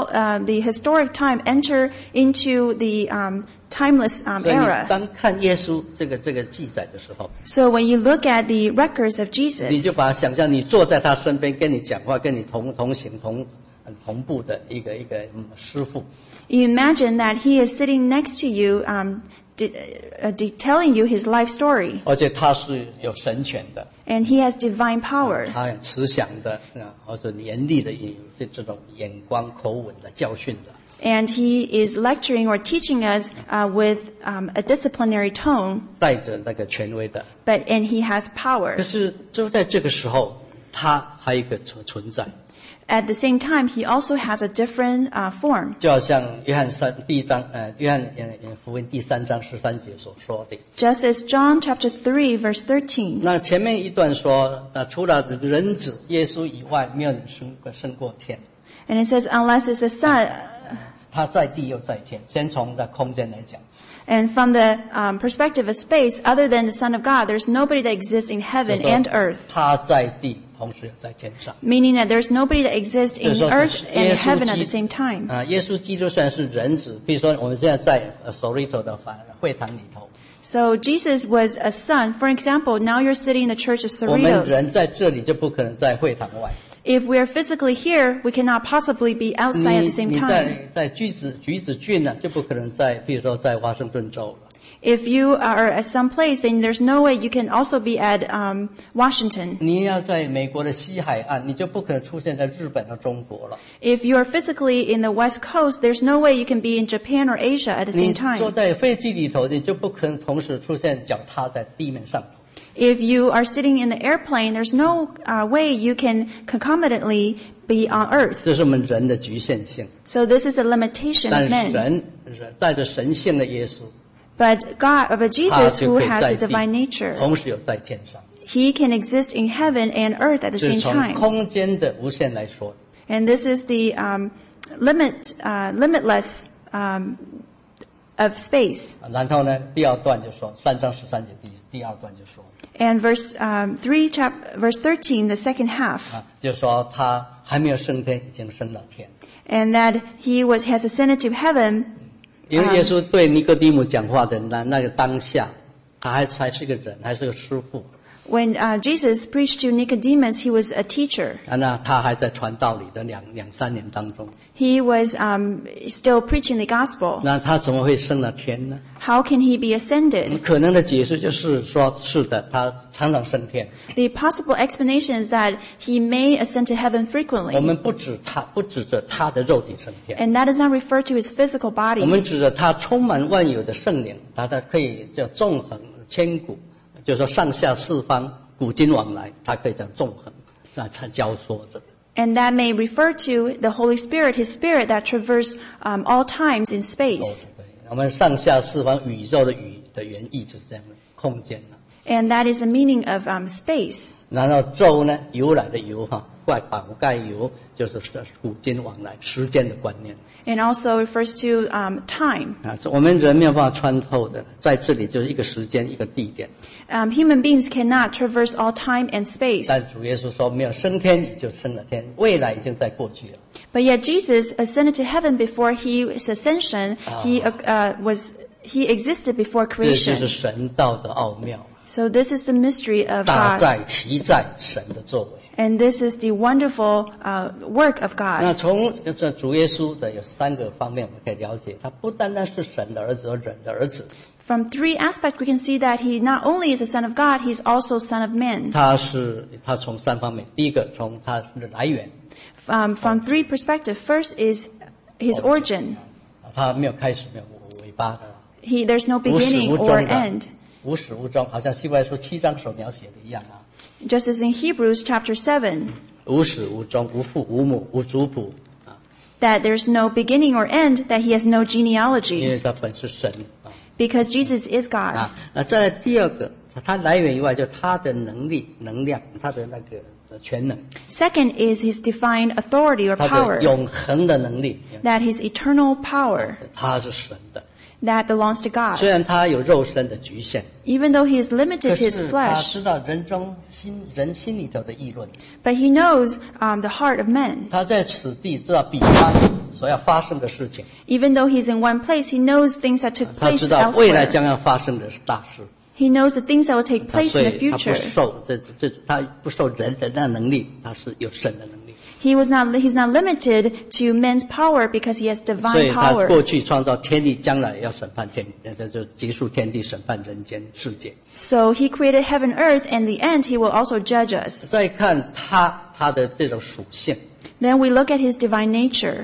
S2: historic time, enter into the timeless
S1: 所以你
S2: era.
S1: 当看耶稣这个记载的时候，
S2: So when you look at the records of
S1: 你就
S2: Jesus,
S1: 把它想象你坐在他身边，跟你讲话，跟你同行同步的一个师傅。
S2: you imagine that He is sitting next to you, telling you His life story,
S1: 而且他是有神权的，
S2: and He has divine power.
S1: 他很慈祥的或者严厉的这种眼光、口吻的教训的。
S2: And He is lecturing or teaching us with a disciplinary tone,
S1: 带着那个权威的。
S2: and He has
S1: 可
S2: power.
S1: 是就在这个时候，他还有一个存在，
S2: At the same time, He also has a different form.
S1: 就好像约翰福音第3章13节所说的。
S2: Just as John chapter 3 verse 13.
S1: 那前面一段说，除了人子耶稣以外，没有人升过天。
S2: And it says, unless it's the Son.
S1: 他在地又在天。先从这空间来讲，
S2: And from the perspective of space, other than the Son of God, there's nobody that exists in heaven and earth.
S1: 他在地，同时也在天上。
S2: Meaning that there's nobody that exists in
S1: 就是说
S2: earth and
S1: 耶稣
S2: heaven at the
S1: 基
S2: same time.
S1: 耶稣基督虽然是人子，比如说我们现在在Sorrento的会堂里头，
S2: So Jesus was a son. For example, now you're sitting in the church of
S1: 我们人
S2: Cerritos.
S1: 在这里就不可能在会堂外。
S2: If we're physically here, we cannot possibly be outside at the same
S1: 你
S2: time.
S1: 在橘子郡呢，就不可能在，譬如说在华盛顿州了。
S2: If you are at some place, then there's no way you can also be at Washington.
S1: 你要在美国的西海岸，你就不可能出现在日本和中国了。
S2: If you are physically in the West Coast, there's no way you can be in Japan or Asia at the
S1: 你
S2: same time.
S1: 坐在飞机里头，你就不可能同时出现脚踏在地面上头。
S2: If you are sitting in the airplane, there's no way you can concomitantly be on earth.
S1: 这是我们人的局限性。
S2: So this is a limitation
S1: 但
S2: of men.
S1: 神带着神性的耶稣，
S2: But God, but
S1: 他
S2: Jesus,
S1: 就
S2: who
S1: 可以
S2: has
S1: 在
S2: a
S1: 地
S2: divine nature,
S1: 同时有在天上。
S2: He can exist in heaven and earth at the
S1: 这是
S2: same
S1: 从
S2: time.
S1: 空间的无限来说。
S2: And this is the limitless of space.
S1: 然后呢，第二段就说3章13节第二段就说
S2: And verse 13, the second half,
S1: 就说他还没有升天，已经升了天。
S2: and that He has ascended to heaven.
S1: 因为耶稣对尼哥底母讲话的那个当下，他还是个人，还是个师傅。
S2: When Jesus preached to Nicodemus, He was a teacher.
S1: 那他还在传道理的两三年当中，
S2: He was still preaching the gospel.
S1: 那他怎么会升了天呢？
S2: How can He be ascended?
S1: 可能的解释就是说，是的，他常常升天。
S2: The possible explanation is that He may ascend to heaven
S1: 我
S2: frequently.
S1: 们不指着他的肉体升天，
S2: And that does not refer to His physical
S1: 我
S2: body.
S1: 们指着他充满万有的圣灵，他可以叫纵横千古，就是说上下四方古今往来，他可以讲纵横，才交说着。
S2: And that may refer to the Holy Spirit, His Spirit that traverses all times in space.
S1: 对，我们上下四方宇宙的宇的原意就是这样的空间了。
S2: And that is the meaning of space.
S1: 然后宙呢，由来的由宝盖由就是古今往来时间的观念。
S2: And also refers to time.
S1: 我们人没有办法穿透的，在这里就是一个时间一个地点。
S2: Human beings cannot traverse all time and space.
S1: 但主耶稣说，没有升天已就升了天，未来已经在过去了。
S2: But yet Jesus ascended to heaven before His ascension. He existed before
S1: 这就是
S2: creation.
S1: 神道的奥妙，
S2: So this is the mystery of
S1: 大
S2: God.
S1: 在其在神的作为。
S2: And this is the wonderful work of
S1: 那
S2: God.
S1: 从这主耶稣的有3个方面，我们可以了解，他不单单是神的儿子和人的儿子，
S2: From 3 aspects, we can see that He not only is the Son of God, He's also Son of Man.
S1: 他从3方面，第一个从他的来源，
S2: From 3 perspectives. First is His origin.
S1: 他没有开始没有尾巴的，
S2: There's no
S1: 无始
S2: beginning
S1: 无
S2: or
S1: 终的
S2: end.
S1: 无始无终，好像希伯来书7章所描写的一样啊，
S2: Just as in Hebrews chapter 7,
S1: 无始无终，无父无母无族谱啊，
S2: that there's no beginning or end, that He has no
S1: 因
S2: genealogy,
S1: 为他本是神啊。
S2: because Jesus is God.
S1: 那再来第二个，他来源以外，就他的能力、能量，他的那个全能，
S2: Second is His divine authority or
S1: 他的
S2: power,
S1: 永恒的能力，
S2: that His eternal power,
S1: 他是神的。
S2: that belongs to
S1: 虽
S2: God.
S1: 然他有肉身的局限，
S2: Even though He is limited
S1: 可
S2: to His
S1: 是他
S2: flesh,
S1: 知道人心里头的议论，
S2: but He knows the heart of men.
S1: 他在此地知道彼方所要发生的事情，
S2: Even though He's in one place, He knows things that took
S1: 他
S2: place
S1: 知道未来
S2: elsewhere.
S1: 将要发生的是大事，
S2: He knows the things that will take
S1: 他
S2: place
S1: 所
S2: in the
S1: 以他不
S2: future.
S1: 受他不受人的能力，他是有神的能力。
S2: He's not limited to men's power because He has
S1: 所
S2: divine
S1: 以他
S2: power.
S1: 过去创造天地，将来要审判就结束天地，审判人间世界。
S2: So He created heaven and earth, and in the end He will also judge us.
S1: 再看他的这种属性
S2: Then we look at His divine nature,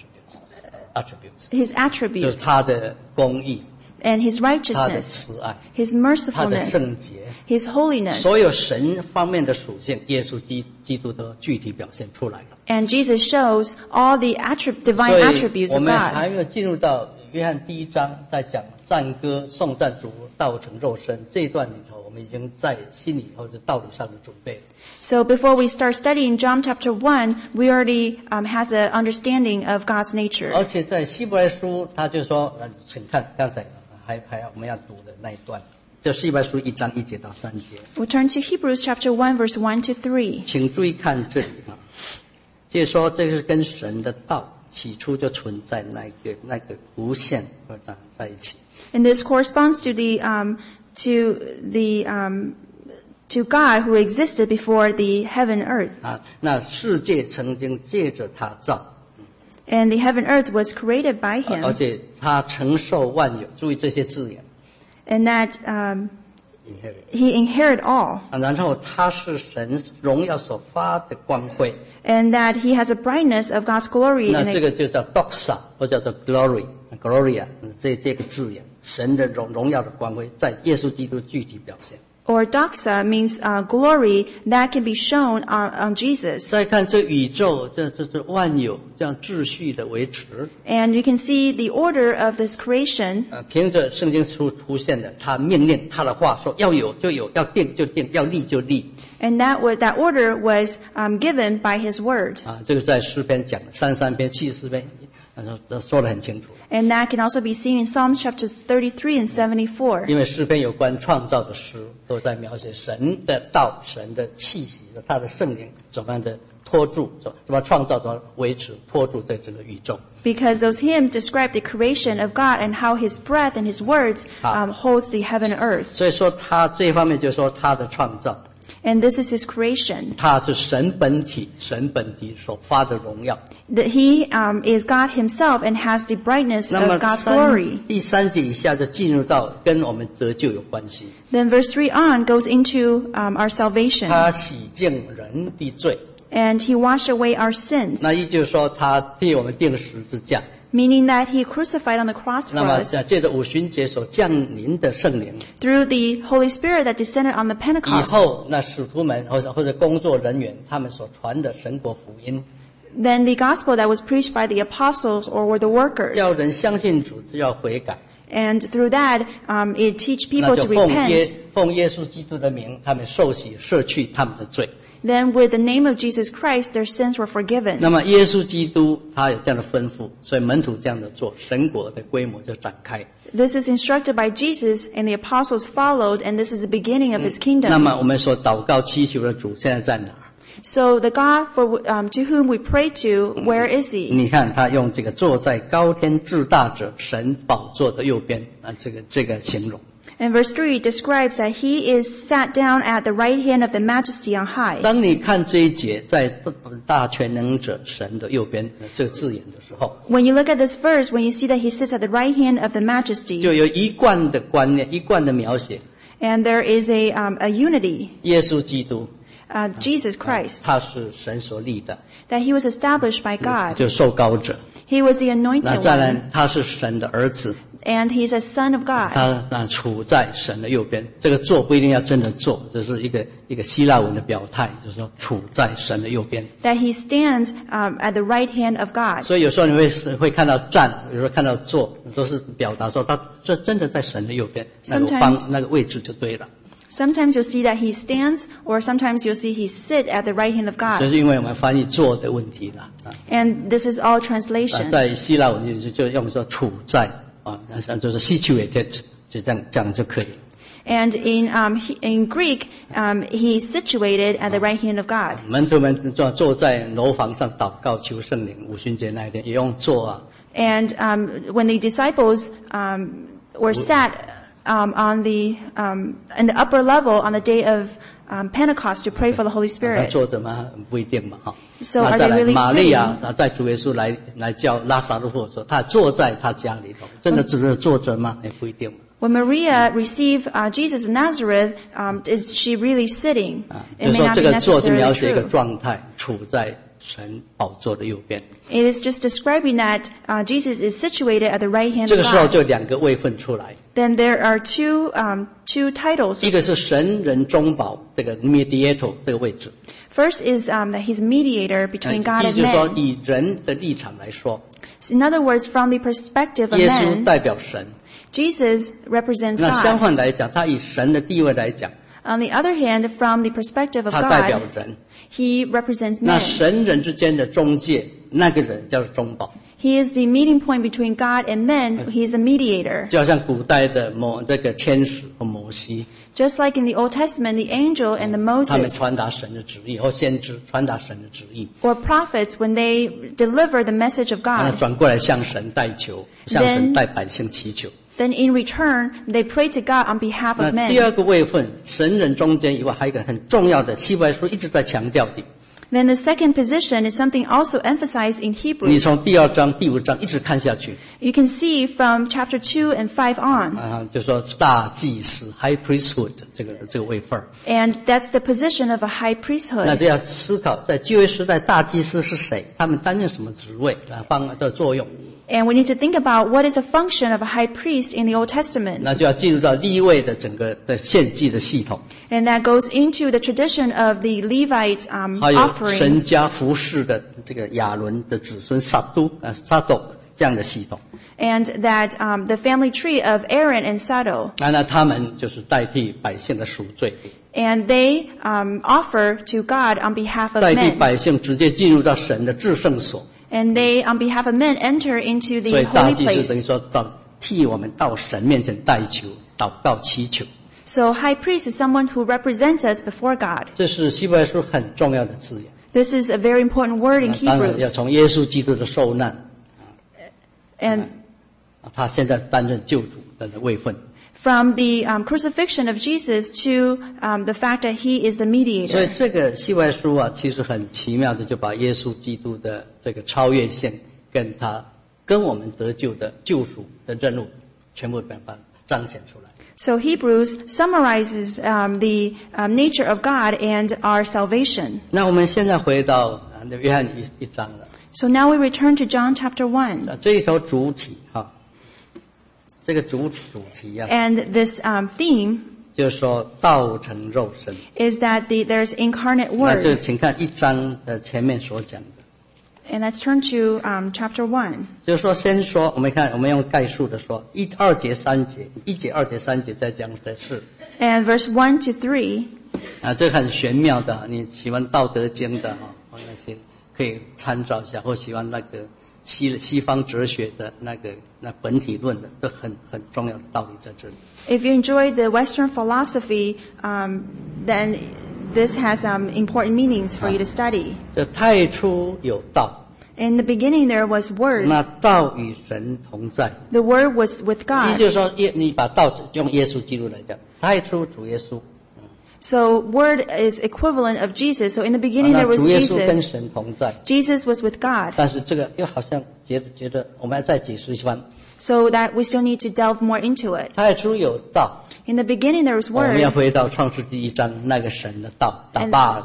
S1: attributes，
S2: His
S1: 就是
S2: attributes,
S1: 他的公义、
S2: and His
S1: 他的
S2: righteousness,
S1: 慈爱、
S2: His
S1: 他的
S2: mercifulness,
S1: 圣洁，
S2: His holiness.
S1: 所有神方面的属性，耶稣基督都具体表现出来了。
S2: And Jesus shows all the divine
S1: 所以
S2: attributes
S1: 我
S2: of
S1: 们还
S2: God.
S1: 没有进入到约翰第1章，在讲赞歌颂赞主道成肉身这一段里头，我们已经在心里头是道理上的准备了。
S2: So before we start studying John chapter 1, we already has an understanding of God's nature.
S1: 而且在希伯来书，他就说，请看刚才还要我们要读的那一段，就希伯来书1章1节到3节，
S2: We'll turn to Hebrews chapter 1, verse 1 to 3.
S1: 请注意看这里啊，就是说这是跟神的道起初就存在那个无限在一起。
S2: And this corresponds to to God who existed before the heaven and earth.
S1: 那世界曾经借着他造，
S2: And the heaven and earth was created by
S1: 而
S2: Him.
S1: 且他承受万有，注意这些字眼。
S2: And that He inherited all.
S1: 然后他是神荣耀所发的光辉，
S2: And that He has a brightness of God's glory.
S1: 那
S2: And
S1: 这个就叫 doxa 或叫做 gloria 这个字眼，神的荣耀的光辉在耶稣基督具体表现。
S2: or doxa means glory that can be shown on Jesus.
S1: 再看这宇宙，这是万有这样秩序的维持。
S2: And you can see the order of this creation.
S1: 凭着圣经出现的，他命令他的话说要有就有，要定就定，要立就立。
S2: And that order was given by His word.
S1: 这个在诗篇讲的33篇、74篇，说得很清楚。
S2: And that can also be seen in Psalms chapter 33 and 74.
S1: 因为诗篇有关创造的诗，都在描写神的道、神的气息、他的圣灵怎么样的托住、怎么创造、怎么维持、托住这整个宇宙。
S2: Because those hymns describe the creation of God and how His breath and His words holds the heaven and earth.
S1: 所以说他这一方面就是说他的创造，
S2: And this is His creation.
S1: 他是神本体所发的荣耀。
S2: That He is God Himself and has the brightness
S1: 那么
S2: of God's glory.
S1: 第3节以下就进入到跟我们得救有关系。
S2: Then verse 3 on goes into our salvation.
S1: 他洗净人的罪，
S2: And He washed away our sins.
S1: 那也就是说他替我们钉十字架，
S2: meaning that he crucified on the cross for
S1: 那么
S2: us
S1: 借着五旬节所降临的圣灵，
S2: through the Holy Spirit that descended on the
S1: 以
S2: Pentecost.
S1: 后那使徒们或者工作人员他们所传的神国福音，
S2: Then the gospel that was preached by the apostles or were the workers.
S1: 叫人相信主是要悔改，
S2: And through that, it teach
S1: 那
S2: people
S1: 就
S2: to
S1: 奉
S2: repent.
S1: 耶稣基督的名，他们受洗赦去他们的罪。
S2: Then with the name of Jesus Christ, their sins were forgiven.
S1: 那么耶稣基督他有这样的吩咐，所以门徒这样的做，神国的规模就展开。
S2: This is instructed by Jesus, and the apostles followed, and this is the beginning of his
S1: 那
S2: kingdom.
S1: 么我们所祷告祈求的主现在在哪儿？
S2: So the God to whom we pray to, where is he?
S1: 你看他用这个坐在高天至大者神宝座的右边啊，这个形容。
S2: And verse 3 describes that he is sat down at the right hand of the majesty on high.
S1: 当你看这一节在大全能者神的右边这个字眼的时候，
S2: When you look at this verse, when you see that he sits at the right hand of the
S1: 就
S2: majesty,
S1: 有一贯的观念，一贯的描写。
S2: and there is a unity,
S1: 耶稣基督
S2: Jesus Christ,
S1: 他是神所立的，
S2: that he was established by God.
S1: 就受膏者。
S2: He was the
S1: 那
S2: anointed
S1: 再来
S2: one,
S1: 他是神的儿子，
S2: and he's a son of God.
S1: 他处在神的右边。这个坐不一定要真的坐，这是一个希腊文的表态，就是说处在神的右边。
S2: That he stands at the right hand of God.
S1: 所以有时候你会看到站，有时候看到坐，都是表达说他这真的在神的右边，那个位置就对了。
S2: Sometimes you'll see that he stands, or sometimes you'll see he sit at the right hand of
S1: 这
S2: God.
S1: 是因为我们翻译坐的问题了啊。
S2: And this is all translation.
S1: 在希腊文就用说处在啊，就是 situated， 就这样就可以了。
S2: And in Greek, he's situated at the right hand of God.
S1: 门徒们坐在楼房上祷告求圣灵，五旬节那一天也用坐啊。
S2: And when the disciples were sat on the in the upper level on the day of Pentecost to pray for the Holy
S1: 他
S2: Spirit.
S1: 坐着吗？不一定嘛，哈。
S2: So
S1: 那
S2: are
S1: 再
S2: they
S1: 来，
S2: really
S1: 玛利亚
S2: sitting?
S1: 在主耶稣来叫拉撒路或说他坐在他家里头，真的只是坐着吗？也不一定。
S2: When Maria received Jesus of Nazareth, is she really sitting?
S1: 就
S2: It
S1: 是
S2: may
S1: 说
S2: not
S1: 这
S2: be
S1: 个坐是描
S2: necessarily
S1: 写一个
S2: true.
S1: 状态，处在神宝座的右边。
S2: It is just describing that Jesus is situated at the right hand
S1: 这
S2: of
S1: 个时候
S2: God.
S1: 就两个位分出来，
S2: Then there are two titles.
S1: 一个是神人中保这个 mediator 这个位置，
S2: First is that he's a mediator between God
S1: 意
S2: and
S1: 思就是说
S2: men.
S1: 以人的立场来说，
S2: So in other words, from the perspective of
S1: 耶稣
S2: men,
S1: 代表神。
S2: Jesus represents
S1: 那相
S2: God.
S1: 反来讲，他以神的地位来讲，
S2: On the other hand, from the perspective of
S1: 他代表
S2: God,
S1: 人。
S2: he represents
S1: 那
S2: men.
S1: 神人之间的中介，那个人叫做中保，
S2: He is the meeting point between God and men. He's a mediator.
S1: 就好像古代的这个天使和摩西，
S2: Just like in the Old Testament, the angel and the
S1: 他们
S2: Moses
S1: 传达神的旨意，或先知传达神的旨意，
S2: or prophets, when they deliver the message of
S1: 然后
S2: God,
S1: 转过来向神代求，向神代百姓祈求。
S2: then in return, they pray to God on behalf
S1: 那
S2: of
S1: 第二
S2: men.
S1: 个位分，神人中间以外，还有一个很重要的，希伯来书一直在强调的。
S2: Then the second position is something also emphasized in
S1: 你
S2: Hebrews.
S1: 从第2章、第5章一直看下去，
S2: You can see from chapter 2 and 5 on.
S1: 就说大祭司 （high priesthood） 这个位分儿。
S2: And that's the position of a high
S1: 那
S2: priesthood.
S1: 就要思考，在旧约时代，大祭司是谁？他们担任什么职位？的作用？
S2: And we need to think about what is a function of a high priest in the Old Testament.
S1: 那就要进入到利未的整个的献祭的系统，
S2: And that goes into the tradition of the Levites
S1: 还有
S2: offering.
S1: 神家服侍的这个亚伦的子孙撒督这样的系统。
S2: And that the family tree of Aaron and Sado.
S1: 那他们就是代替百姓的赎罪，
S2: And they offer to God on behalf of
S1: 代替
S2: men.
S1: 百姓直接进入到神的至圣所。
S2: And they, on behalf of men, enter into
S1: 所以
S2: the
S1: 大
S2: holy
S1: 祭司等于
S2: place.
S1: 说替我们到神面前代求、祷告、祈求。
S2: So high priest is someone who represents us before God.
S1: 这是希伯来书很重要的字眼。
S2: This is a very important word in
S1: 当然要
S2: Hebrews.
S1: 从耶稣基督的受难，
S2: And
S1: 他现在担任救主的位分。
S2: from the crucifixion of Jesus to the fact that he is the
S1: 所以
S2: mediator.
S1: 这个希伯来书啊，其实很奇妙的，就把耶稣基督的这个超越性跟我们得救的救赎的任务，全部彰显出来。
S2: So Hebrews summarizes the nature of God and our salvation.
S1: 那我们现在回到约翰一章了。
S2: So now we return to John chapter 1.
S1: 这一条主体这个主题
S2: And this theme
S1: 就是说道成肉身。
S2: is that there's incarnate
S1: 那就
S2: word.
S1: 请看1章的前面所讲的。
S2: And let's turn to chapter 1.
S1: 就是说，先说我们看，我们用概述的说，1节、3节，1节、2节、3节在讲的是
S2: And verse 1 to 3,
S1: 这很玄妙的。你喜欢《道德经》的那些可以参照一下，或喜欢那个西方哲学的那本体论的，都很重要的道理在这里。
S2: if you enjoy the Western philosophy, then this has important meanings for you to study.
S1: 这太初有道，
S2: In the beginning there was Word.
S1: 那道与神同在。
S2: The Word was with
S1: 也
S2: God.
S1: 就是说，你把道用耶稣基督来讲，太初主耶稣。
S2: So Word is equivalent of Jesus. So in the beginning
S1: 那
S2: there was
S1: 主耶稣跟
S2: Jesus.
S1: 神同在。
S2: Jesus was with God.
S1: 但是这个又好像觉得我们要再解释一番。
S2: So that we still need to delve more into it.
S1: 太初有道，
S2: In the beginning there was
S1: 我们要
S2: Word.
S1: 回到创世纪1章那个神的道，打巴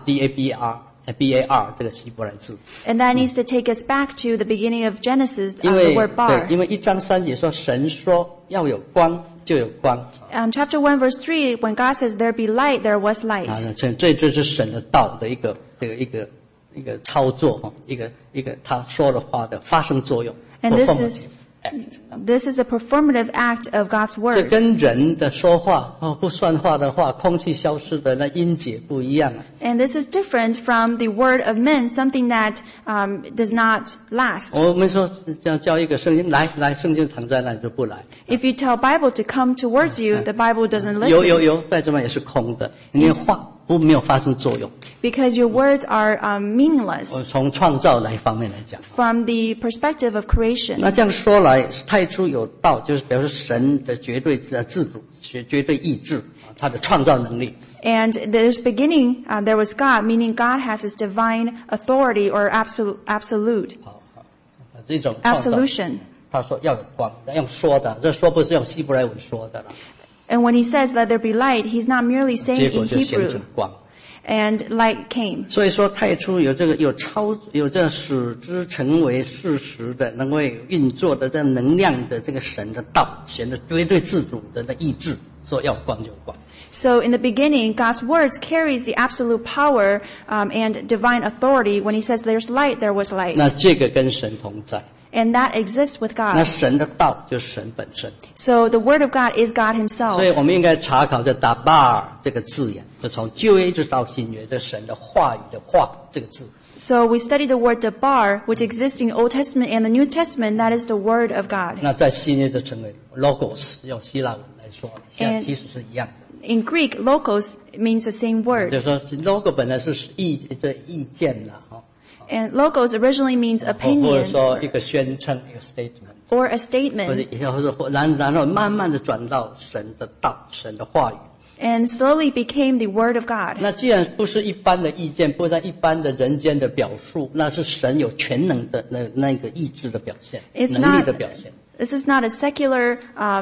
S1: DABAR 这个希伯来字。
S2: And that needs to take us back to the beginning of Genesis,
S1: 因
S2: the
S1: 为
S2: word
S1: 对，
S2: bar.
S1: 因为1章3节说神说要有光就有光。
S2: Chapter 1 verse 3, when God says there be light, there was light.
S1: 这是神的道的一个操作一个他说的话的发生作用。
S2: And this
S1: performative
S2: is
S1: act
S2: This is a performative act of God's
S1: 这
S2: word.
S1: 跟人的说话不算话的话，空气消失的那音节不一样。
S2: And this is different from the word of men, something that does not last.
S1: 我们说叫一个圣经来，圣经藏在那里就不来。
S2: If you tell Bible to come towards you, the Bible doesn't listen.
S1: 有，在这边也是空的，你的话没有发生作用。
S2: Because your words are meaningless
S1: 我从创造来方面来讲，
S2: from the perspective of creation.
S1: 那这样说来，太初有道，就是表示神的绝对自主、绝对意志，他的创造能力。
S2: And there's beginning, there was God, meaning God has his divine authority or absolute.
S1: 好，这种创造
S2: Absolution.
S1: 他说要有光，用说的，这说不是用希伯来文说的了。
S2: And when he says, let there be light, he's not merely saying
S1: 结果
S2: in
S1: 就形
S2: Hebrew.
S1: 成光。
S2: And light came.
S1: 所以说太初有这使之成为事实的，能够运作的这能量的这个神的道，神的绝对自主的意志，说要光就光。
S2: So in the beginning, God's words carries the absolute power and divine authority. When he says there's light, there was light.
S1: 那这个跟神同在，
S2: And that exists with
S1: 那
S2: God.
S1: 神的道就是神本身。
S2: So the word of God is God himself.
S1: 所以我们应该查考这打巴尔这个字眼，就从旧约一直到新约，这神的话语的话这个字。
S2: So we study the word debar, which exists in the Old Testament and the New Testament. That is the word of God.
S1: 那在新约就称为 logos， 用希腊文来说，现在其实是一样的。
S2: In Greek, logos means the same
S1: 就
S2: word.
S1: 是说 logo 本来是意见啦，
S2: And logos originally means
S1: 或者
S2: opinion
S1: 说一个宣称，一个 statement，
S2: or a
S1: 或者
S2: statement.
S1: 然后慢慢的转到神的道、神的话语。
S2: And slowly became the word of God.
S1: 那既然不是一般的意见，不是一般的人间的表述，那是神有全能的那个意志的表现，
S2: It's
S1: 能力
S2: not,
S1: 的表现。
S2: this is not a secular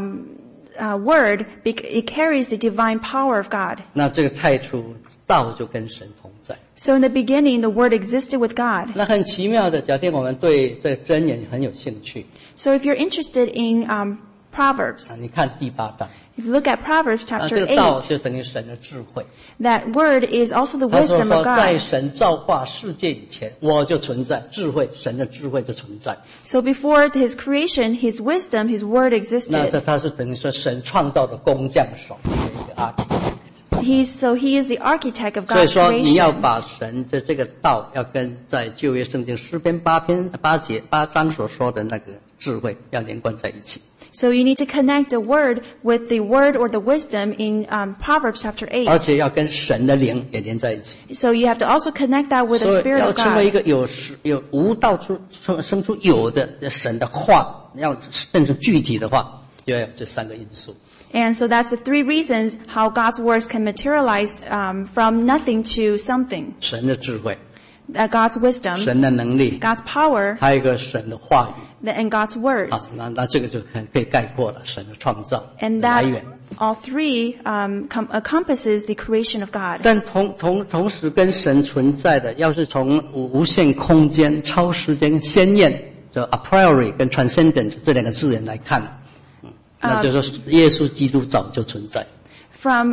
S2: word. It carries the divine power of God.
S1: 那这个太初道就跟神同在。
S2: So in the beginning, the word existed with God.
S1: 那很奇妙的，假定我们对这箴言很有兴趣
S2: So if you're interested in Proverbs,
S1: 你看第8章
S2: if you look at Proverbs
S1: 这
S2: chapter
S1: 个道
S2: 8,
S1: 就等于神的智慧。
S2: that word is also the
S1: 他说
S2: wisdom of
S1: 在
S2: God.
S1: 神造化世界以前，我就存在，神的智慧就存在。
S2: So before his creation, his wisdom, his word
S1: 那
S2: existed.
S1: 他是等于说神创造的工匠手，一个 architect。
S2: He is the architect of
S1: 所以
S2: God's
S1: 说，你要
S2: creation.
S1: 把神的这个道，要跟在旧约圣经诗篇8章所说的那个智慧要连贯在一起。
S2: So you need to connect the word with the word or the wisdom in Proverbs chapter
S1: 而
S2: 8.
S1: 且要跟神的灵也连在一起。
S2: So you have to also connect that with the
S1: 所以
S2: Spirit
S1: 要
S2: of
S1: 成为一
S2: God.
S1: 个有无道生出有的神的话，要变成具体的话，就要有这3个因素。
S2: And so that's the 3 reasons how God's words can materialize from nothing to something.
S1: 神的智慧，
S2: God's wisdom,
S1: 神的能力，
S2: God's power,
S1: 还有一个神的话语。
S2: and God's
S1: 好
S2: words.，
S1: 那这个就可以概括了神的创造
S2: And
S1: 的来
S2: that
S1: 源。
S2: All three encompasses the creation of God.
S1: 但同时跟神存在的，要是从无限空间、超时间、鲜艳，就 a priori 跟 transcendent 这两个字眼来看，那就是说耶稣基督早就存在。
S2: From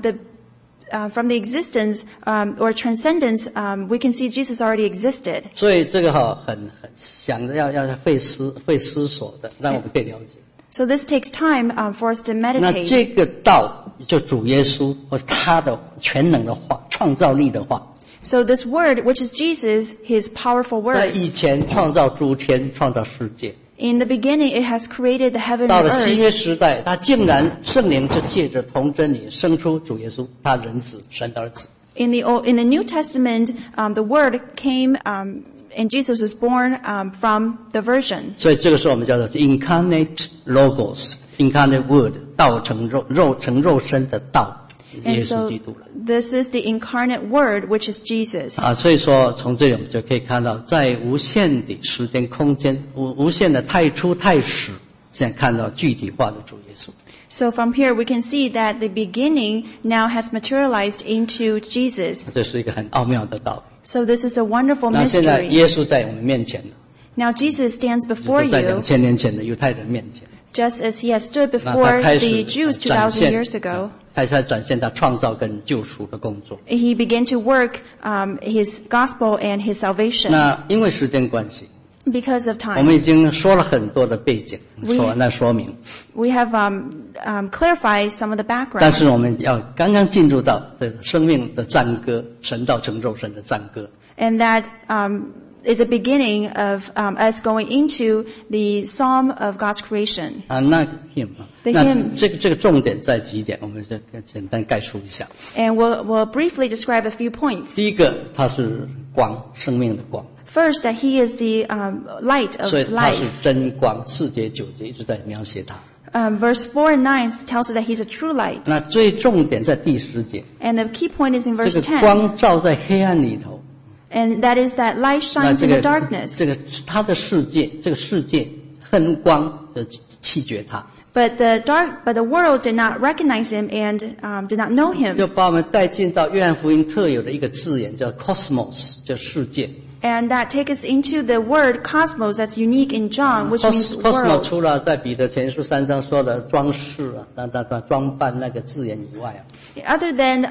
S2: the existence or transcendence, we can see Jesus already existed.
S1: 所以这个很想着要费思索的，让我们可以了解。
S2: So this takes time for us to
S1: 那
S2: meditate.
S1: 这个道就主耶稣或是他的全能的话、创造力的话，
S2: So this word, which is Jesus, his powerful
S1: 在以
S2: words.
S1: 前创造诸天、创造世界，
S2: In the beginning, it has created the heaven
S1: 到
S2: and
S1: 了新
S2: earth.
S1: 约时代，他竟然圣灵就借着同真理生出主耶稣，他人子、神的儿子。
S2: In the New Testament, the word came, and Jesus was born from the Virgin.
S1: 所以这个时候我们叫做 incarnate logos，incarnate word， 道成肉身的道，耶
S2: And
S1: 稣
S2: so
S1: 基督了。
S2: this is the incarnate word, which is Jesus.
S1: 所以说从这里我们就可以看到，在无限的时间空间、无限的太初太始，现在看到具体化的主耶稣。
S2: So from here, we can see that the beginning now has materialized into Jesus.
S1: 这是一个很奥妙的道理。
S2: So this is a wonderful
S1: 那现在
S2: mystery.
S1: 耶稣在我们面前了，
S2: Now Jesus stands
S1: 就
S2: before
S1: 是在
S2: you
S1: 2000年前的犹太人面前。
S2: just as he has stood
S1: 那他
S2: before
S1: 开
S2: the
S1: 始
S2: Jews
S1: 展
S2: 2,000
S1: 现
S2: years ago.
S1: 开始展现他创造跟救赎的工作。
S2: He began to work his gospel and his salvation.
S1: 那因为时间关系，
S2: Because of
S1: 我们
S2: time,
S1: 已经说了很多的背景，说明。
S2: we have clarified some of the
S1: 但
S2: background.
S1: 是我们要刚刚进入到这个生命的赞歌，神道成肉身的赞歌。
S2: And that is a beginning of us going into the psalm of God's creation.
S1: 那 hymn，
S2: The
S1: 那
S2: hymn
S1: 这个重点在几点，我们就简单概述一下。
S2: And we'll briefly describe a few points.
S1: 第一个，它是光，生命的光，
S2: First, that he is the light of
S1: 所以它是
S2: life.
S1: 真光。4节9节一直在描写它。
S2: Verse 4 and 9 tells us that he's a true light.
S1: 那最重点在第10节，
S2: And the key point is in
S1: 这
S2: verse
S1: 个
S2: 10.
S1: 光照在黑暗里头。
S2: And that is that light
S1: 那
S2: shines
S1: 这
S2: in the
S1: 个
S2: darkness.
S1: 他的世界，这个世界恨光的弃绝他，
S2: But the world did not recognize him and did not know him.
S1: 就把我们带进到约翰福音特有的一个字眼，叫 cosmos， 叫世界。
S2: And that takes us into the word cosmos that's unique in John, which means
S1: cosmos
S2: world.
S1: 除了在彼得前书3章说的装饰啊、那装扮那个字眼以外啊
S2: Other than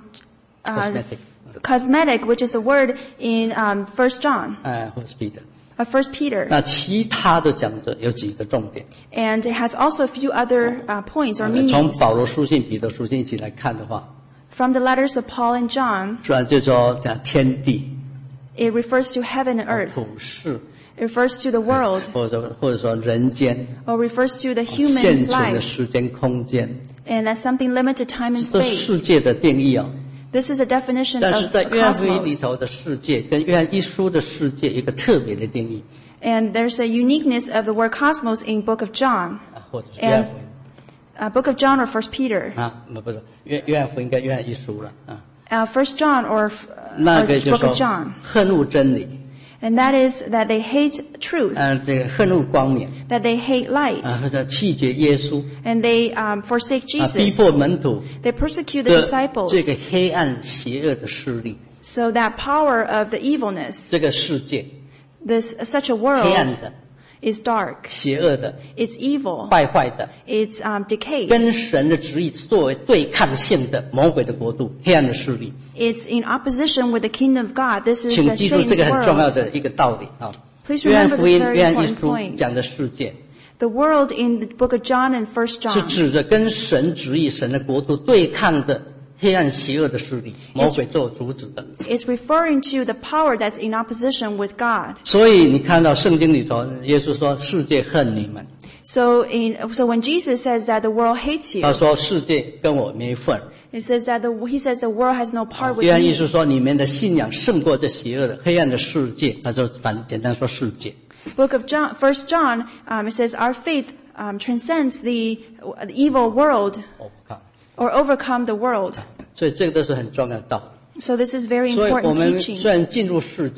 S2: cosmetic, which is a word in 1 John,
S1: 或是彼得。
S2: 1 Peter.
S1: 那其他的讲者有几个重点，
S2: And it has also a few other points or
S1: 从
S2: meanings.
S1: 保罗书信、彼得书信一起来看的话，
S2: From the letters of Paul and John,
S1: 主要就说讲天地、
S2: it refers to heaven and earth.
S1: 普世，
S2: It refers to the world,
S1: 或者说人间
S2: or refers to the
S1: 现
S2: human
S1: 存的
S2: life.
S1: 时间空间。
S2: And that's something limited time and
S1: 这
S2: space.
S1: 世界的定义啊，
S2: This is a definition
S1: 但是
S2: of
S1: 在约翰福音里
S2: cosmos.
S1: 头的世界跟约翰一书的世界有一个特别的定义
S2: And there's a uniqueness of the word cosmos in Book of John.
S1: 或者是约翰福音
S2: Book of John or 1 Peter.
S1: 不是约翰福音跟约翰一书了啊，
S2: 1 John or
S1: 那个就
S2: Book
S1: 说
S2: of John.
S1: 恨恶真理，
S2: And that is that they hate truth,
S1: 这个恨恶光明
S2: that they hate light,
S1: 或者弃绝耶稣
S2: and they forsake
S1: 逼
S2: Jesus.
S1: 迫门徒
S2: They persecute the
S1: 的
S2: disciples.
S1: 这个黑暗邪恶的势力，
S2: So that power of the evilness,
S1: 这个世界
S2: such a
S1: 黑暗
S2: world
S1: 的、
S2: is dark.
S1: 邪恶的、
S2: It's evil.
S1: 败坏的，
S2: It's decayed.
S1: 跟神的旨意作为对抗性的魔鬼的国度、黑暗的势力。
S2: It's in opposition with the kingdom of God. This is
S1: 请
S2: the
S1: 记住这
S2: Satan's
S1: 个很重要
S2: world.
S1: 的一个道理啊！
S2: Please
S1: 约翰
S2: remember
S1: 福
S2: this
S1: 音、
S2: very
S1: 约翰一
S2: important
S1: 书
S2: point.
S1: 讲的世界，
S2: The world in the book of John and 1
S1: 是
S2: John
S1: 指着跟神旨意、神的国度对抗的黑暗邪恶的势力，魔鬼做阻止的。
S2: is referring to the power that's in opposition with God.
S1: 所以你看到圣经里头，耶稣说：“世界恨你们。
S2: So when Jesus says that the world hates ”
S1: 他
S2: you,
S1: 说：“世界跟我没份。
S2: it says that he says the world has no part with
S1: 约翰一
S2: me.
S1: 书说：“你们的信仰胜过这邪恶的黑暗的世界。”他说：“简单说世界。
S2: Book of John, 1 John, it says our faith transcends the evil world
S1: 我不看。
S2: or overcome the world.
S1: 所以这个都是很重要的道理。
S2: So this is very
S1: 所以我
S2: important
S1: 们
S2: teaching.
S1: 虽然进入世界，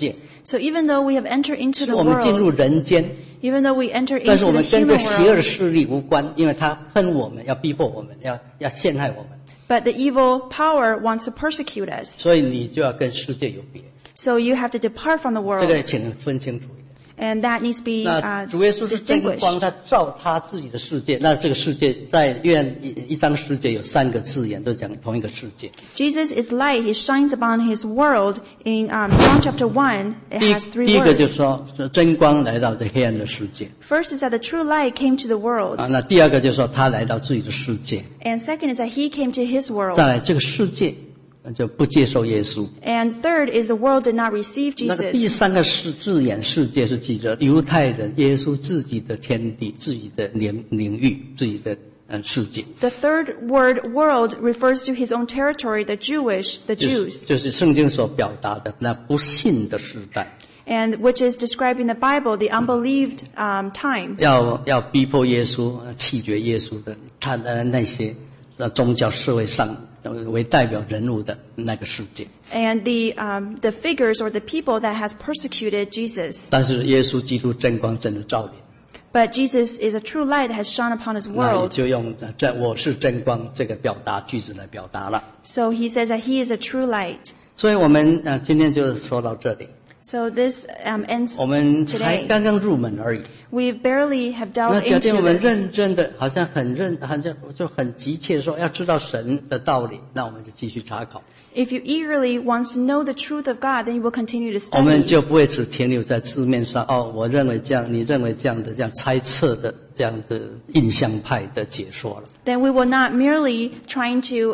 S2: So even though we have entered into
S1: 是
S2: the
S1: 我们进入
S2: world,
S1: 人间，
S2: even though we enter
S1: 但是
S2: into
S1: 我
S2: the
S1: 们跟这
S2: human
S1: 邪恶的
S2: world,
S1: 势力无关，因为他恨我们，要逼迫我们，要陷害我们，
S2: but the evil power wants to persecute us.
S1: 所以你就要跟世界有别。
S2: So you have to depart from the
S1: 这个
S2: world,
S1: 请分清楚一点。
S2: and that needs to be
S1: 那主耶稣是真光，
S2: distinguished.
S1: 他照他自己的世界。那这个世界在约翰一章10节有3个字眼，都讲同一个世界。
S2: Jesus is light. He shines upon his world. In John chapter 1, it
S1: 第
S2: has 3
S1: 一个就
S2: words.
S1: 说真光来到这黑暗的世界
S2: First is that the true light came to the world.
S1: 啊，那第二个就说他来到自己的世界，
S2: And second is that he came to his world.
S1: 再来这个世界就不接受耶稣。
S2: And third is the world did not receive
S1: 那个第
S2: Jesus.
S1: 3个字眼世界是记着犹太人耶稣自己的天地、自己的领域、自己的世界，
S2: The third word, world, refers to his own territory, the Jews.
S1: 就是圣经所表达的那不信的时代。
S2: And which is described in the Bible, the unbelieved time.
S1: 要逼迫耶稣、弃绝耶稣的，他的那些宗教社会上为代表人物的那个世界。
S2: And the figures or the people that has persecuted Jesus.
S1: 但是耶稣基督真光真的照脸，
S2: But Jesus is a true light that has shone upon his
S1: 那也
S2: world.
S1: 就用我是真光这个表达句子来表达了。
S2: So he says that he is a true light.
S1: 所以我们今天就说到这里，
S2: So this ends
S1: 我们才
S2: today.
S1: 刚刚入门而已。
S2: We barely have
S1: 那
S2: delved
S1: 假定我
S2: into
S1: 们
S2: this.
S1: 认真的，好像就很急切地说要知道神的道理，那我们就继续查考，
S2: If you eagerly want to know the truth of God, then you will continue to
S1: 我们
S2: study.
S1: 就不会只停留在字面上。哦，我认为这样，你认为这样的，这样猜测的，这样的印象派的解说了。
S2: Then we will not merely trying to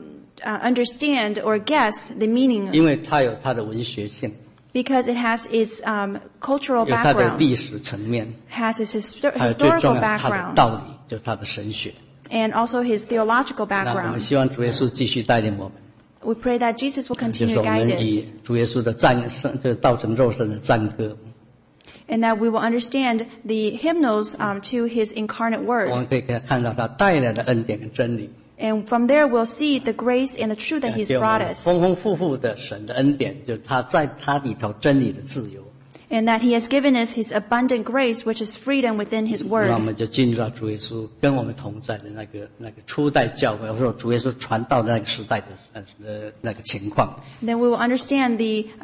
S2: understand or guess the meaning
S1: 因为它有它的文学性，
S2: because it has its cultural
S1: 有它的
S2: background,
S1: 历史层面，
S2: has its
S1: 还有最重
S2: historical
S1: 要它的
S2: background,
S1: 道理，就是它的神学。
S2: and also his theological
S1: 那我们
S2: background.
S1: 希望主耶稣继续带领我们，
S2: We pray that Jesus will
S1: 就
S2: continue
S1: 是
S2: to
S1: 我
S2: guide
S1: 们以
S2: us,
S1: 主耶稣的这道成肉身的赞歌，
S2: and that we will understand the hymnals to his incarnate
S1: 我
S2: word.
S1: 们可以看到他带来的恩典跟真理。
S2: And from there, we'll see the grace and the truth that he's
S1: 给我
S2: brought
S1: 们
S2: us,
S1: 丰丰富富的神的恩典，就是他在他里头真理的自由。
S2: and that he has given us his abundant grace, which is freedom within his
S1: 那
S2: word.
S1: 我们就进入到主耶稣跟我们同在的那个初代教会，或者说主耶稣传道的那个时代的那个情况。
S2: Then we will understand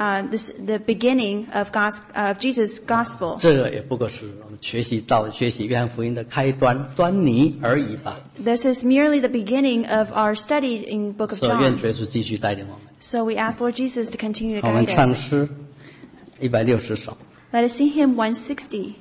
S2: the beginning of Jesus' gospel.
S1: 这个也不过是我们学习约翰福音的开端倪而已吧。
S2: This is merely the beginning of our study in Book of
S1: 所以愿
S2: John.
S1: 主耶稣继续带领我们。
S2: So we ask Lord Jesus to continue to
S1: 我们
S2: guide
S1: 唱
S2: us.
S1: 诗160首。
S2: Let us sing hymn 160.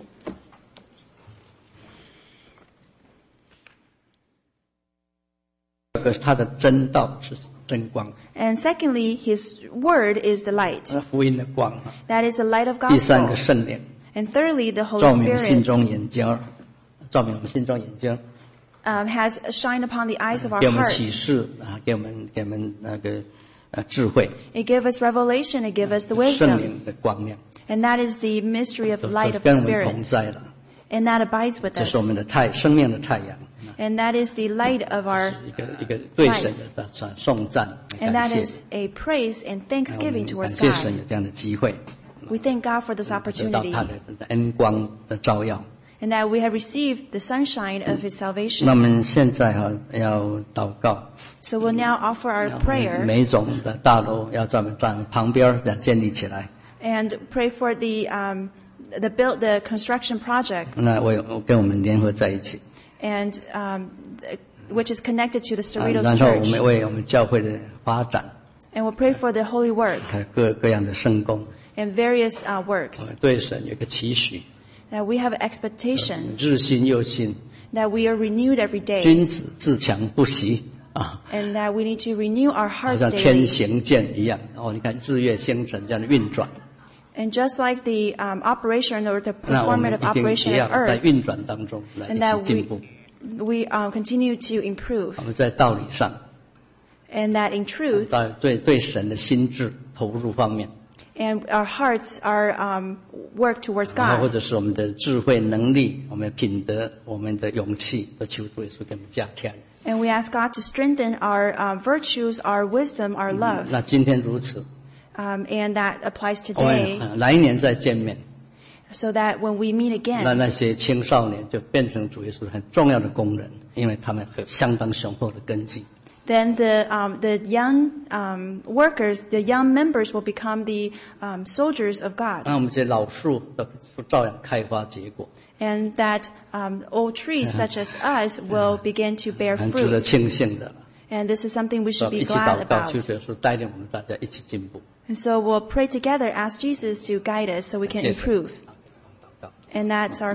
S1: 这个他的真道是真光，
S2: And secondly, his word is the light.
S1: 福音的光。
S2: That is the light of
S1: 第三
S2: gospel.
S1: 个圣灵，
S2: And thirdly, the Holy
S1: 照明心
S2: Spirit
S1: 中眼睛，照明我们心中眼睛，
S2: has shined upon the eyes of our
S1: 给我们启
S2: heart.
S1: 示啊，给我们那个智慧，
S2: It gives us revelation. It gives us the
S1: 圣
S2: wisdom.
S1: 灵的光亮，
S2: And that is the mystery of
S1: 就
S2: the light of
S1: 跟
S2: the
S1: 我们同
S2: Spirit.
S1: 在了。
S2: And that abides with
S1: 这
S2: us.
S1: 是我们的生命的太阳，
S2: And that is the light of our,
S1: 一个对神的颂赞，
S2: and
S1: 感
S2: that
S1: 谢，
S2: is a praise and
S1: 我
S2: thanksgiving
S1: 们感
S2: towards
S1: 谢神
S2: God.
S1: 有这样的机会，
S2: We thank God for this
S1: 得到
S2: opportunity
S1: 他的恩光的照耀。
S2: and that we have received the sunshine of His
S1: 那我
S2: salvation.
S1: 们现在要祷告，
S2: So we'll now offer our prayer
S1: 每一种的大楼要在我们旁边这样建立起来。
S2: and pray for the construction project
S1: 那我跟我们联合在一起，
S2: and which is connected to the Cerritos
S1: 然后我们
S2: Church.
S1: 为我们教会的发展，
S2: And we'll pray for the holy work
S1: 各样的圣工，
S2: and various
S1: 我
S2: works
S1: 们对神有一个期许，
S2: that we have expectation
S1: 日新又新，
S2: that we are renewed every day
S1: 君子自强不息啊，
S2: and that we need to renew our
S1: 好
S2: hearts
S1: 像天
S2: daily.
S1: 行健一样。你看日月星辰这样的运转，
S2: And just like the operation or the
S1: 那我
S2: performance
S1: 们
S2: of
S1: 一定
S2: operation
S1: 也
S2: of
S1: 要在
S2: earth,
S1: 运转当中来一
S2: and
S1: 起
S2: that
S1: 进步。
S2: we continue to improve,
S1: 我们在道理上，
S2: and that in truth,
S1: 在对神的心智投入方面，
S2: and our hearts are work towards
S1: 然后或
S2: God,
S1: 者是我们的智慧能力、我们的品德、我们的勇气，都求主耶稣给我们加添。
S2: and we ask God to strengthen our virtues, our wisdom, our love.
S1: 那今天如此，
S2: and that applies
S1: 我们
S2: today,
S1: 来年再见面，
S2: so that when we meet again,
S1: 那些青少年就变成主耶稣很重要的工人，因为他们有相当雄厚的根基。
S2: then the young workers, the young members will become the soldiers of God,
S1: 那我们这些老树都照样开花结果，
S2: and that old trees such as us will begin to bear
S1: 很值得
S2: fruit.
S1: 庆幸的。
S2: And this is something we should
S1: 一
S2: be
S1: 起
S2: glad
S1: 祷告，
S2: about.
S1: 求主耶稣带领我们大家一起进步。
S2: And so we'll pray together, ask Jesus to guide us so we can
S1: 谢谢
S2: improve.
S1: 祷告。
S2: And that's our